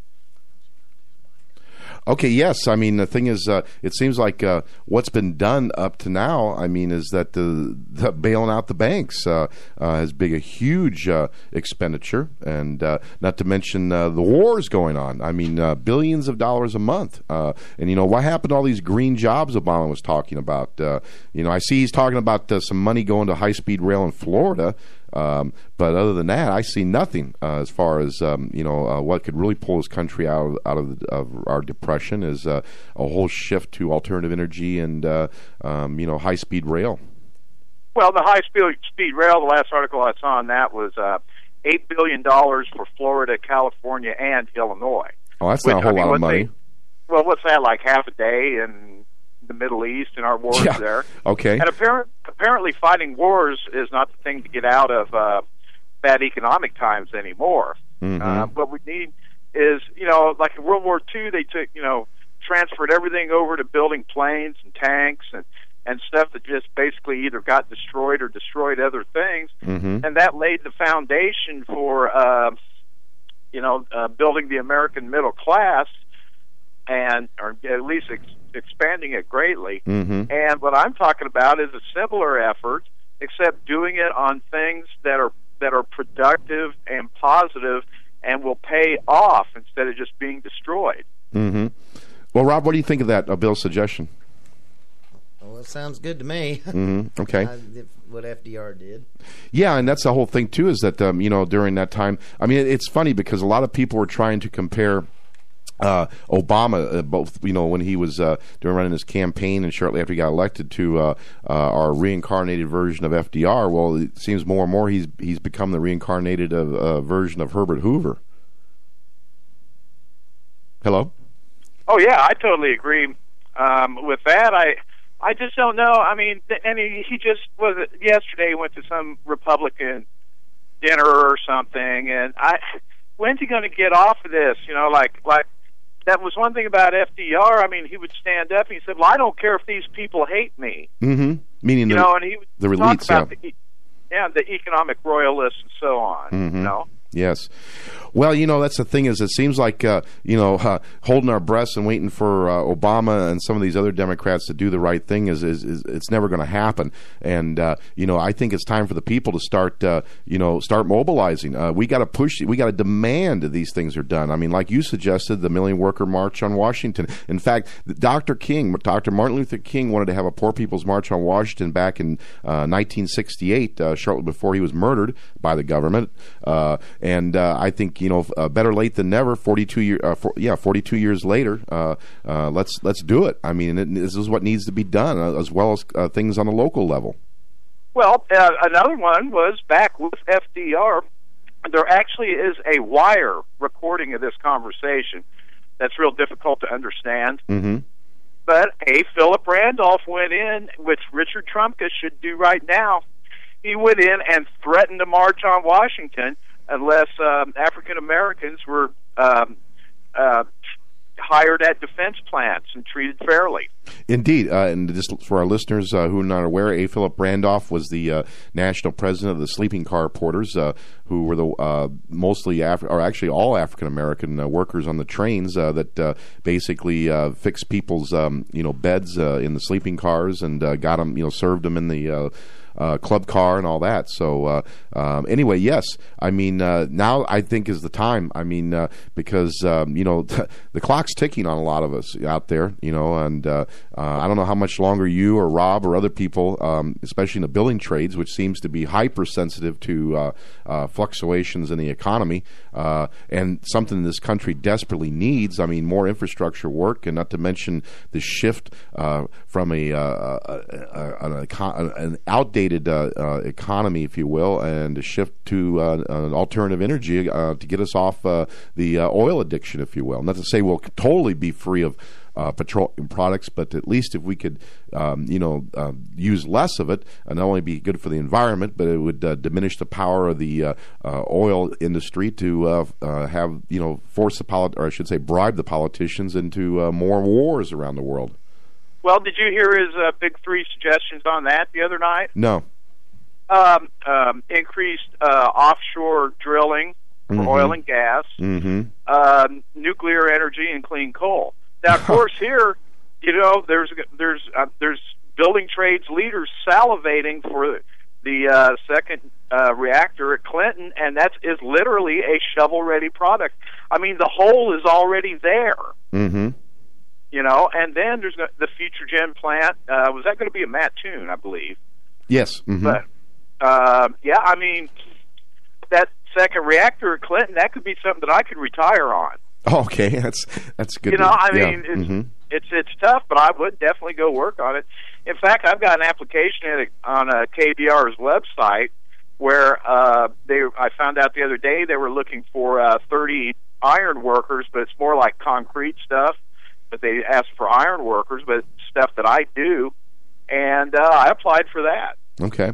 Okay, yes. I mean, the thing is, uh, it seems like uh, what's been done up to now, I mean, is that the, the bailing out the banks uh, uh, has been a huge uh, expenditure, and uh, not to mention uh, the wars going on. I mean, uh, billions of dollars a month. Uh, and, you know, what happened to all these green jobs Obama was talking about? Uh, you know, I see he's talking about uh, some money going to high-speed rail in Florida. Um, but other than that, I see nothing uh, as far as um, you know uh, what could really pull this country out of, out of, the, of our depression is uh, a whole shift to alternative energy and uh, um, you know high speed rail. Well, the high speed speed rail. The last article I saw on that was uh, eight billion dollars for Florida, California, and Illinois. Oh, that's Which, not a whole I mean, lot of money. They, well, what's that like? Half a day in the Middle East in our wars yeah. there. Okay. And apparent, apparently fighting wars is not the thing to get out of uh, bad economic times anymore. Mm-hmm. Uh, what we need is, you know, like in World War Two, they took, you know, transferred everything over to building planes and tanks and, and stuff that just basically either got destroyed or destroyed other things. Mm-hmm. And that laid the foundation for, uh, you know, uh, building the American middle class and, or at least ex- expanding it greatly. Mm-hmm. And what I'm talking about is a similar effort except doing it on things that are that are productive and positive and will pay off instead of just being destroyed. Mm-hmm. Well, Rob, what do you think of that, uh, Bill's suggestion? Well, it sounds good to me. Mm-hmm. Okay. uh, what F D R did. Yeah, and that's the whole thing, too, is that, um, you know, during that time, I mean, it's funny because a lot of people were trying to compare uh, Obama, uh, both, you know, when he was uh, doing running his campaign and shortly after he got elected to uh, uh, our reincarnated version of F D R. Well, it seems more and more he's he's become the reincarnated of, uh, version of Herbert Hoover. Hello? Oh, yeah, I totally agree um, with that. I I just don't know. I mean, and he, he just was yesterday. He went to some Republican dinner or something, and I when's he going to get off of this? You know, like like that was one thing about F D R. I mean, he would stand up and he said, "Well, I don't care if these people hate me." Mm-hmm. Meaning you the, know, and he would the talk elites, about yeah. the yeah the economic royalists and so on. Mm-hmm. You know. Yes. Well, you know, that's the thing is it seems like, uh, you know, uh, holding our breaths and waiting for uh, Obama and some of these other Democrats to do the right thing is, is, is it's never going to happen. And, uh, you know, I think it's time for the people to start, uh, you know, start mobilizing. Uh, we got to push, we got to demand that these things are done. I mean, like you suggested, the Million Worker March on Washington. In fact, Doctor King, Doctor Martin Luther King wanted to have a Poor People's March on Washington back in uh, nineteen sixty-eight, uh, shortly before he was murdered by the government. Uh, and uh, I think, you know, uh, better late than never. Forty-two year, uh, for, yeah, forty-two years later. Uh, uh, let's let's do it. I mean, it, this is what needs to be done, uh, as well as uh, things on the local level. Well, uh, another one was back with F D R. There actually is a wire recording of this conversation that's real difficult to understand. Mm-hmm. But A. Philip Randolph went in, which Richard Trumka should do right now. He went in and threatened to march on Washington unless um, African Americans were um, uh, hired at defense plants and treated fairly. Indeed, uh, and just for our listeners uh, who are not aware, A. Philip Randolph was the uh, national president of the sleeping car porters, uh, who were the uh, mostly, Af- or actually all African American uh, workers on the trains uh, that uh, basically uh, fixed people's, um, you know, beds uh, in the sleeping cars and uh, got them, you know, served them in the uh, Uh, club car and all that. So uh, um, anyway, yes. I mean, uh, now I think is the time. I mean, uh, because um, you know the clock's ticking on a lot of us out there. You know, and uh, uh, I don't know how much longer you or Rob or other people, um, especially in the building trades, which seems to be hypersensitive to uh, uh, fluctuations in the economy, uh, and something this country desperately needs. I mean, more infrastructure work, and not to mention the shift uh, from a, uh, a, a, an, econ- an outdated Uh, uh, economy, if you will, and a shift to uh, an alternative energy uh, to get us off uh, the uh, oil addiction, if you will. Not to say we'll totally be free of uh, petroleum products, but at least if we could, um, you know, uh, use less of it, and not only be good for the environment, but it would uh, diminish the power of the uh, uh, oil industry to uh, uh, have, you know, force the polit- or I should say, bribe the politicians into uh, more wars around the world. Well, did you hear his uh, big three suggestions on that the other night? No. Um, um, increased uh, offshore drilling for Mm-hmm. oil and gas, Mm-hmm. uh, nuclear energy, and clean coal. Now, of course, here, you know, there's there's uh, there's building trades leaders salivating for the uh, second uh, reactor at Clinton, and that is literally a shovel-ready product. I mean, the hole is already there. Mm-hmm. You know, and then there's the Future Gen plant. Uh, was that going to be a Mattoon, I believe? Yes. Mm-hmm. But, uh, yeah, I mean, that second reactor at Clinton, that could be something that I could retire on. Okay, that's that's good. You know, I yeah. mean, it's, mm-hmm. it's it's tough, but I would definitely go work on it. In fact, I've got an application in a, on a K B R's website where uh, they. I found out the other day they were looking for uh, thirty iron workers, but it's more like concrete stuff. But they asked for iron workers, but stuff that I do, and uh, I applied for that. Okay.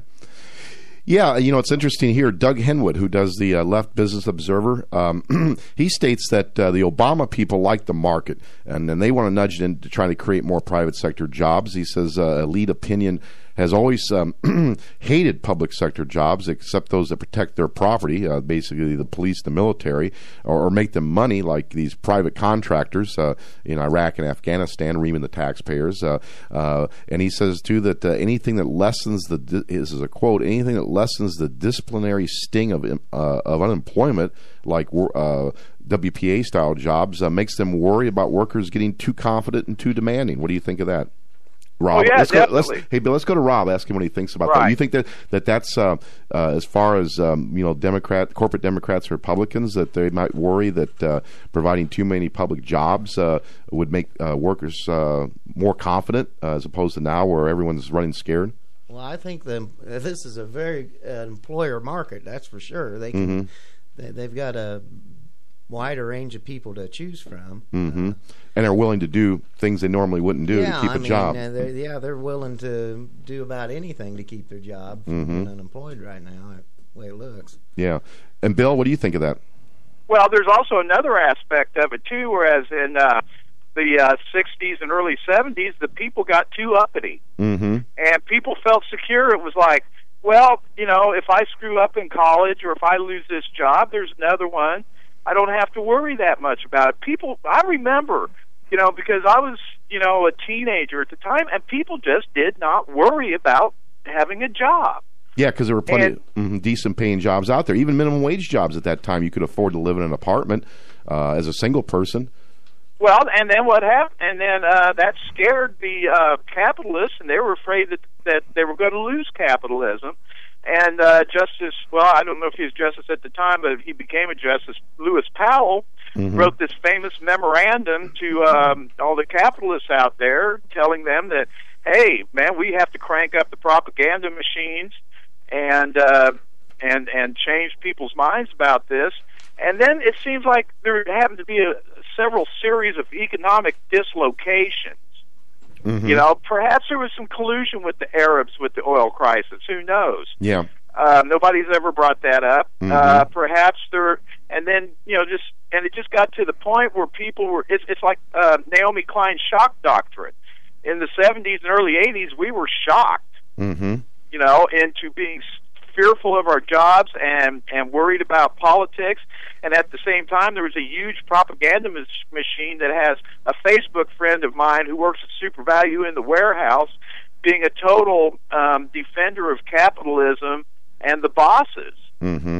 Yeah, you know, it's interesting here. Doug Henwood, who does the uh, Left Business Observer, um, he states that uh, the Obama people like the market, and, and they want to nudge it into trying to create more private sector jobs. He says uh, elite opinion has always um, hated public sector jobs, except those that protect their property, uh, basically the police, the military, or, or make them money, like these private contractors uh, in Iraq and Afghanistan, reaming the taxpayers. Uh, uh, and he says, too, that uh, anything that lessens the, this is a quote, anything that lessens the disciplinary sting of, uh, of unemployment, like uh, W P A-style jobs, uh, makes them worry about workers getting too confident and too demanding. What do you think of that? Rob, oh, yeah, let's definitely. Go, let's, hey, Bill, let's go to Rob. Ask him what he thinks about right. that. You think that, that that's uh, uh, as far as um, you know, Democrat, corporate Democrats, or Republicans, that they might worry that uh, providing too many public jobs uh, would make uh, workers uh, more confident, uh, as opposed to now where everyone's running scared? Well, I think the, this is a very uh, employer market. That's for sure. They can, mm-hmm. they, they've got a wider range of people to choose from, mm-hmm. uh, and are willing to do things they normally wouldn't do yeah, to keep I a mean, job. Uh, they're, yeah, they're willing to do about anything to keep their job from mm-hmm. being unemployed right now, the way it looks. Yeah. And Bill, what do you think of that? Well, there's also another aspect of it, too, whereas in uh, the uh, sixties and early seventies, the people got too uppity. Mm-hmm. And people felt secure. It was like, well, you know, if I screw up in college or if I lose this job, there's another one. I don't have to worry that much about it. People, I remember, you know, because I was, you know, a teenager at the time, and people just did not worry about having a job. Yeah, because there were plenty and, of mm, decent-paying jobs out there, even minimum wage jobs at that time. You could afford to live in an apartment uh, as a single person. Well, and then what happened? And then uh, that scared the uh, capitalists, and they were afraid that, that they were going to lose capitalism. And uh, Justice, well, I don't know if he was justice at the time, but he became a justice. Lewis Powell mm-hmm. wrote this famous memorandum to um, all the capitalists out there, telling them that, hey, man, we have to crank up the propaganda machines and uh, and and change people's minds about this. And then it seems like there happened to be a several series of economic dislocations. Mm-hmm. You know, perhaps there was some collusion with the Arabs with the oil crisis. Who knows? Yeah. Uh, nobody's ever brought that up. Mm-hmm. Uh, perhaps there, and then you know, just and it just got to the point where people were. It's it's like uh, Naomi Klein's shock doctrine. In the seventies and early eighties, we were shocked. Mm-hmm. You know, into being fearful of our jobs and and worried about politics. And at the same time, there was a huge propaganda machine that has a Facebook friend of mine who works at Super Value in the warehouse, being a total um, defender of capitalism and the bosses. Mm-hmm.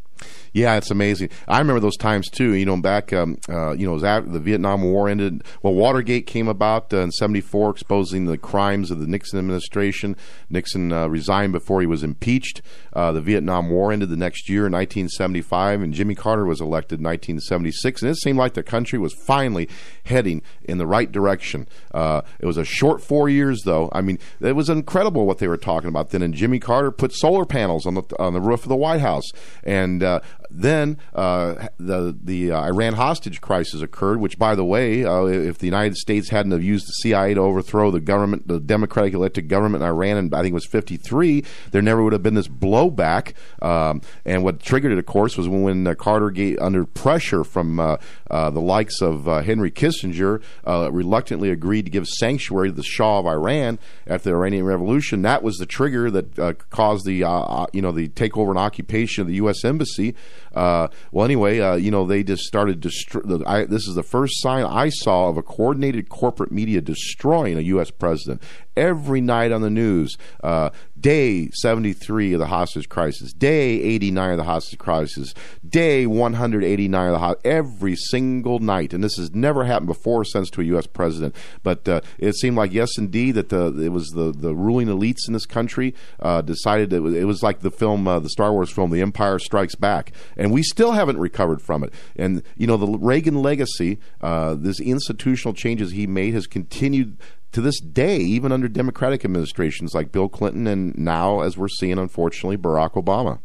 Yeah, it's amazing. I remember those times too. You know, back, um, uh, you know, it was after the Vietnam War ended. Well, Watergate came about uh, in seventy-four, exposing the crimes of the Nixon administration. Nixon uh, resigned before he was impeached. Uh, the Vietnam War ended the next year in nineteen seventy-five, and Jimmy Carter was elected in nineteen seventy-six. And it seemed like the country was finally heading in the right direction. Uh, it was a short four years, though. I mean, it was incredible what they were talking about then. And Jimmy Carter put solar panels on the on the roof of the White House, and uh, then uh, the the uh, Iran hostage crisis occurred, which, by the way, uh, if the United States hadn't have used the C I A to overthrow the government, the democratic elected government in Iran, and I think it was fifty-three, there never would have been this blowback. Um, and what triggered it, of course, was when, when uh, Carter, gave, under pressure from uh, uh, the likes of uh, Henry Kissinger, uh, reluctantly agreed to give sanctuary to the Shah of Iran after the Iranian Revolution. That was the trigger that uh, caused the uh, you know the takeover and occupation of the U S embassy. Uh, well, anyway, uh, you know, they just started destro- I, this is the first sign I saw of a coordinated corporate media destroying a U S president. Every night on the news, uh, day seventy-three of the hostage crisis, day eighty-nine of the hostage crisis, day one hundred eighty-nine of the hostage, every single night. And this has never happened before or since to a U S president. But uh, it seemed like, yes, indeed, that the it was the, the ruling elites in this country uh, decided that it was, it was like the film, uh, the Star Wars film, The Empire Strikes Back. And we still haven't recovered from it. And, you know, the Reagan legacy, uh, this institutional changes he made has continued to this day, even under Democratic administrations like Bill Clinton and now, as we're seeing, unfortunately, Barack Obama.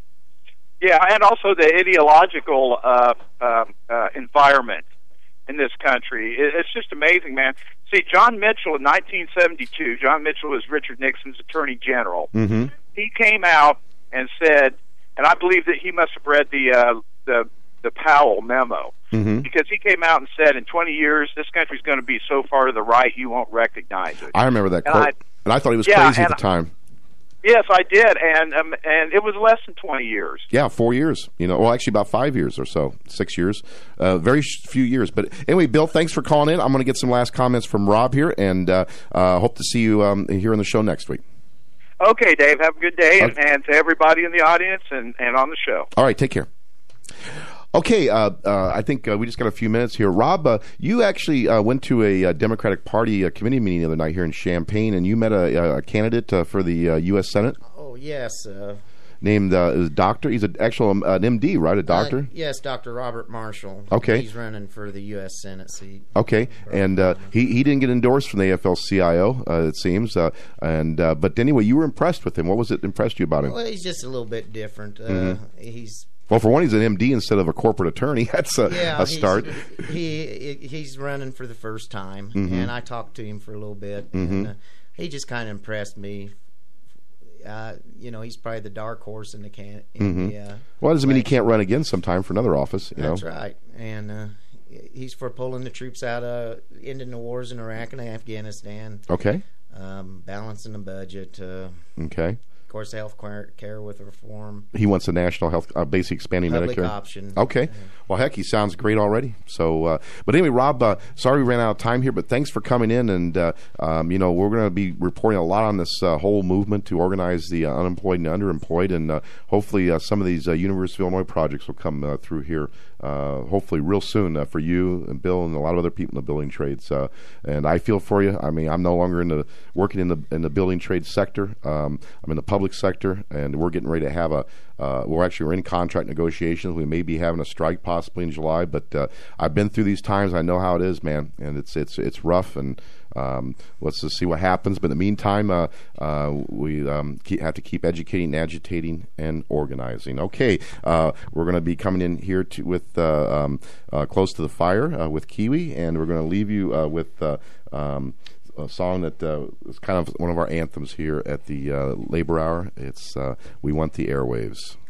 Yeah, and also the ideological uh, uh, uh, environment in this country. It's just amazing, man. See, John Mitchell in nineteen seventy-two, John Mitchell was Richard Nixon's Attorney General. Mm-hmm. He came out and said, and I believe that he must have read the uh, the the Powell memo, mm-hmm. because he came out and said, in twenty years, this country's going to be so far to the right you won't recognize it. I remember that and quote. I, And I thought he was Yeah, crazy at and the time. Yes, I did, and um, and it was less than twenty years. Yeah, four years. You know, well, actually about five years or so, six years, uh, very sh- few years. But anyway, Bill, thanks for calling in. I'm going to get some last comments from Rob here, and uh, uh, hope to see you um, here on the show next week. Okay, Dave, have a good day, and, Okay. and to everybody in the audience and, and on the show. All right, take care. Okay, uh, uh, I think uh, we just got a few minutes here. Rob, uh, you actually uh, went to a, uh Democratic Party uh, committee meeting the other night here in Champaign, and you met a, a candidate uh, for the uh, U S Senate Oh, yes. Uh, named uh, is a doctor. He's an actual um, an M D, right? A doctor? Uh, yes, Doctor Robert Marshall. Okay. He's running for the U S Senate seat. Okay, and uh, he he didn't get endorsed from the A F L C I O, uh, it seems. Uh, and uh, but anyway, you were impressed with him. What was it impressed you about him? Well, he's just a little bit different. Uh, Mhm. He's Well, for one, he's an M D instead of a corporate attorney. That's a, yeah, a he's- start. He he's running for the first time, Mhm. and I talked to him for a little bit, Mhm. and uh, he just kind of impressed me. Uh, you know, he's probably the dark horse in the can. In Mhm. the, uh, Well, that doesn't mean he election. can't run again sometime for another office. You That's know? right, and uh, he's for pulling the troops out of ending the wars in Iraq and Afghanistan. Okay. Um, balancing the budget. Uh, Okay. Of course, health care, care with reform. He wants a national health, uh, basic expanding Public Medicare option. Okay. Well, heck, he sounds great already. So, uh, but anyway, Rob, uh, sorry we ran out of time here, but thanks for coming in. And uh, um, you know, we're going to be reporting a lot on this uh, whole movement to organize the uh, unemployed and underemployed, and uh, hopefully uh, some of these uh, University of Illinois projects will come uh, through here. Uh, hopefully, real soon uh, for you and Bill and a lot of other people in the building trades. Uh, and I feel for you. I mean, I'm no longer in the working in the in the building trade sector. Um, I'm in the public sector, and we're getting ready to have a. Uh, we're actually we're in contract negotiations. We may be having a strike possibly in July, but uh, I've been through these times. I know how it is, man, and it's it's it's rough. And um, let's just see what happens. But in the meantime, uh, uh, we um, keep, have to keep educating, agitating, and organizing. Okay, uh, we're going to be coming in here to, with uh, um, uh, Close to the Fire uh, with Kiwi, and we're going to leave you uh, with. Uh, um, A song that uh, is kind of one of our anthems here at the uh, Labor Hour. It's uh, We Want the Airwaves.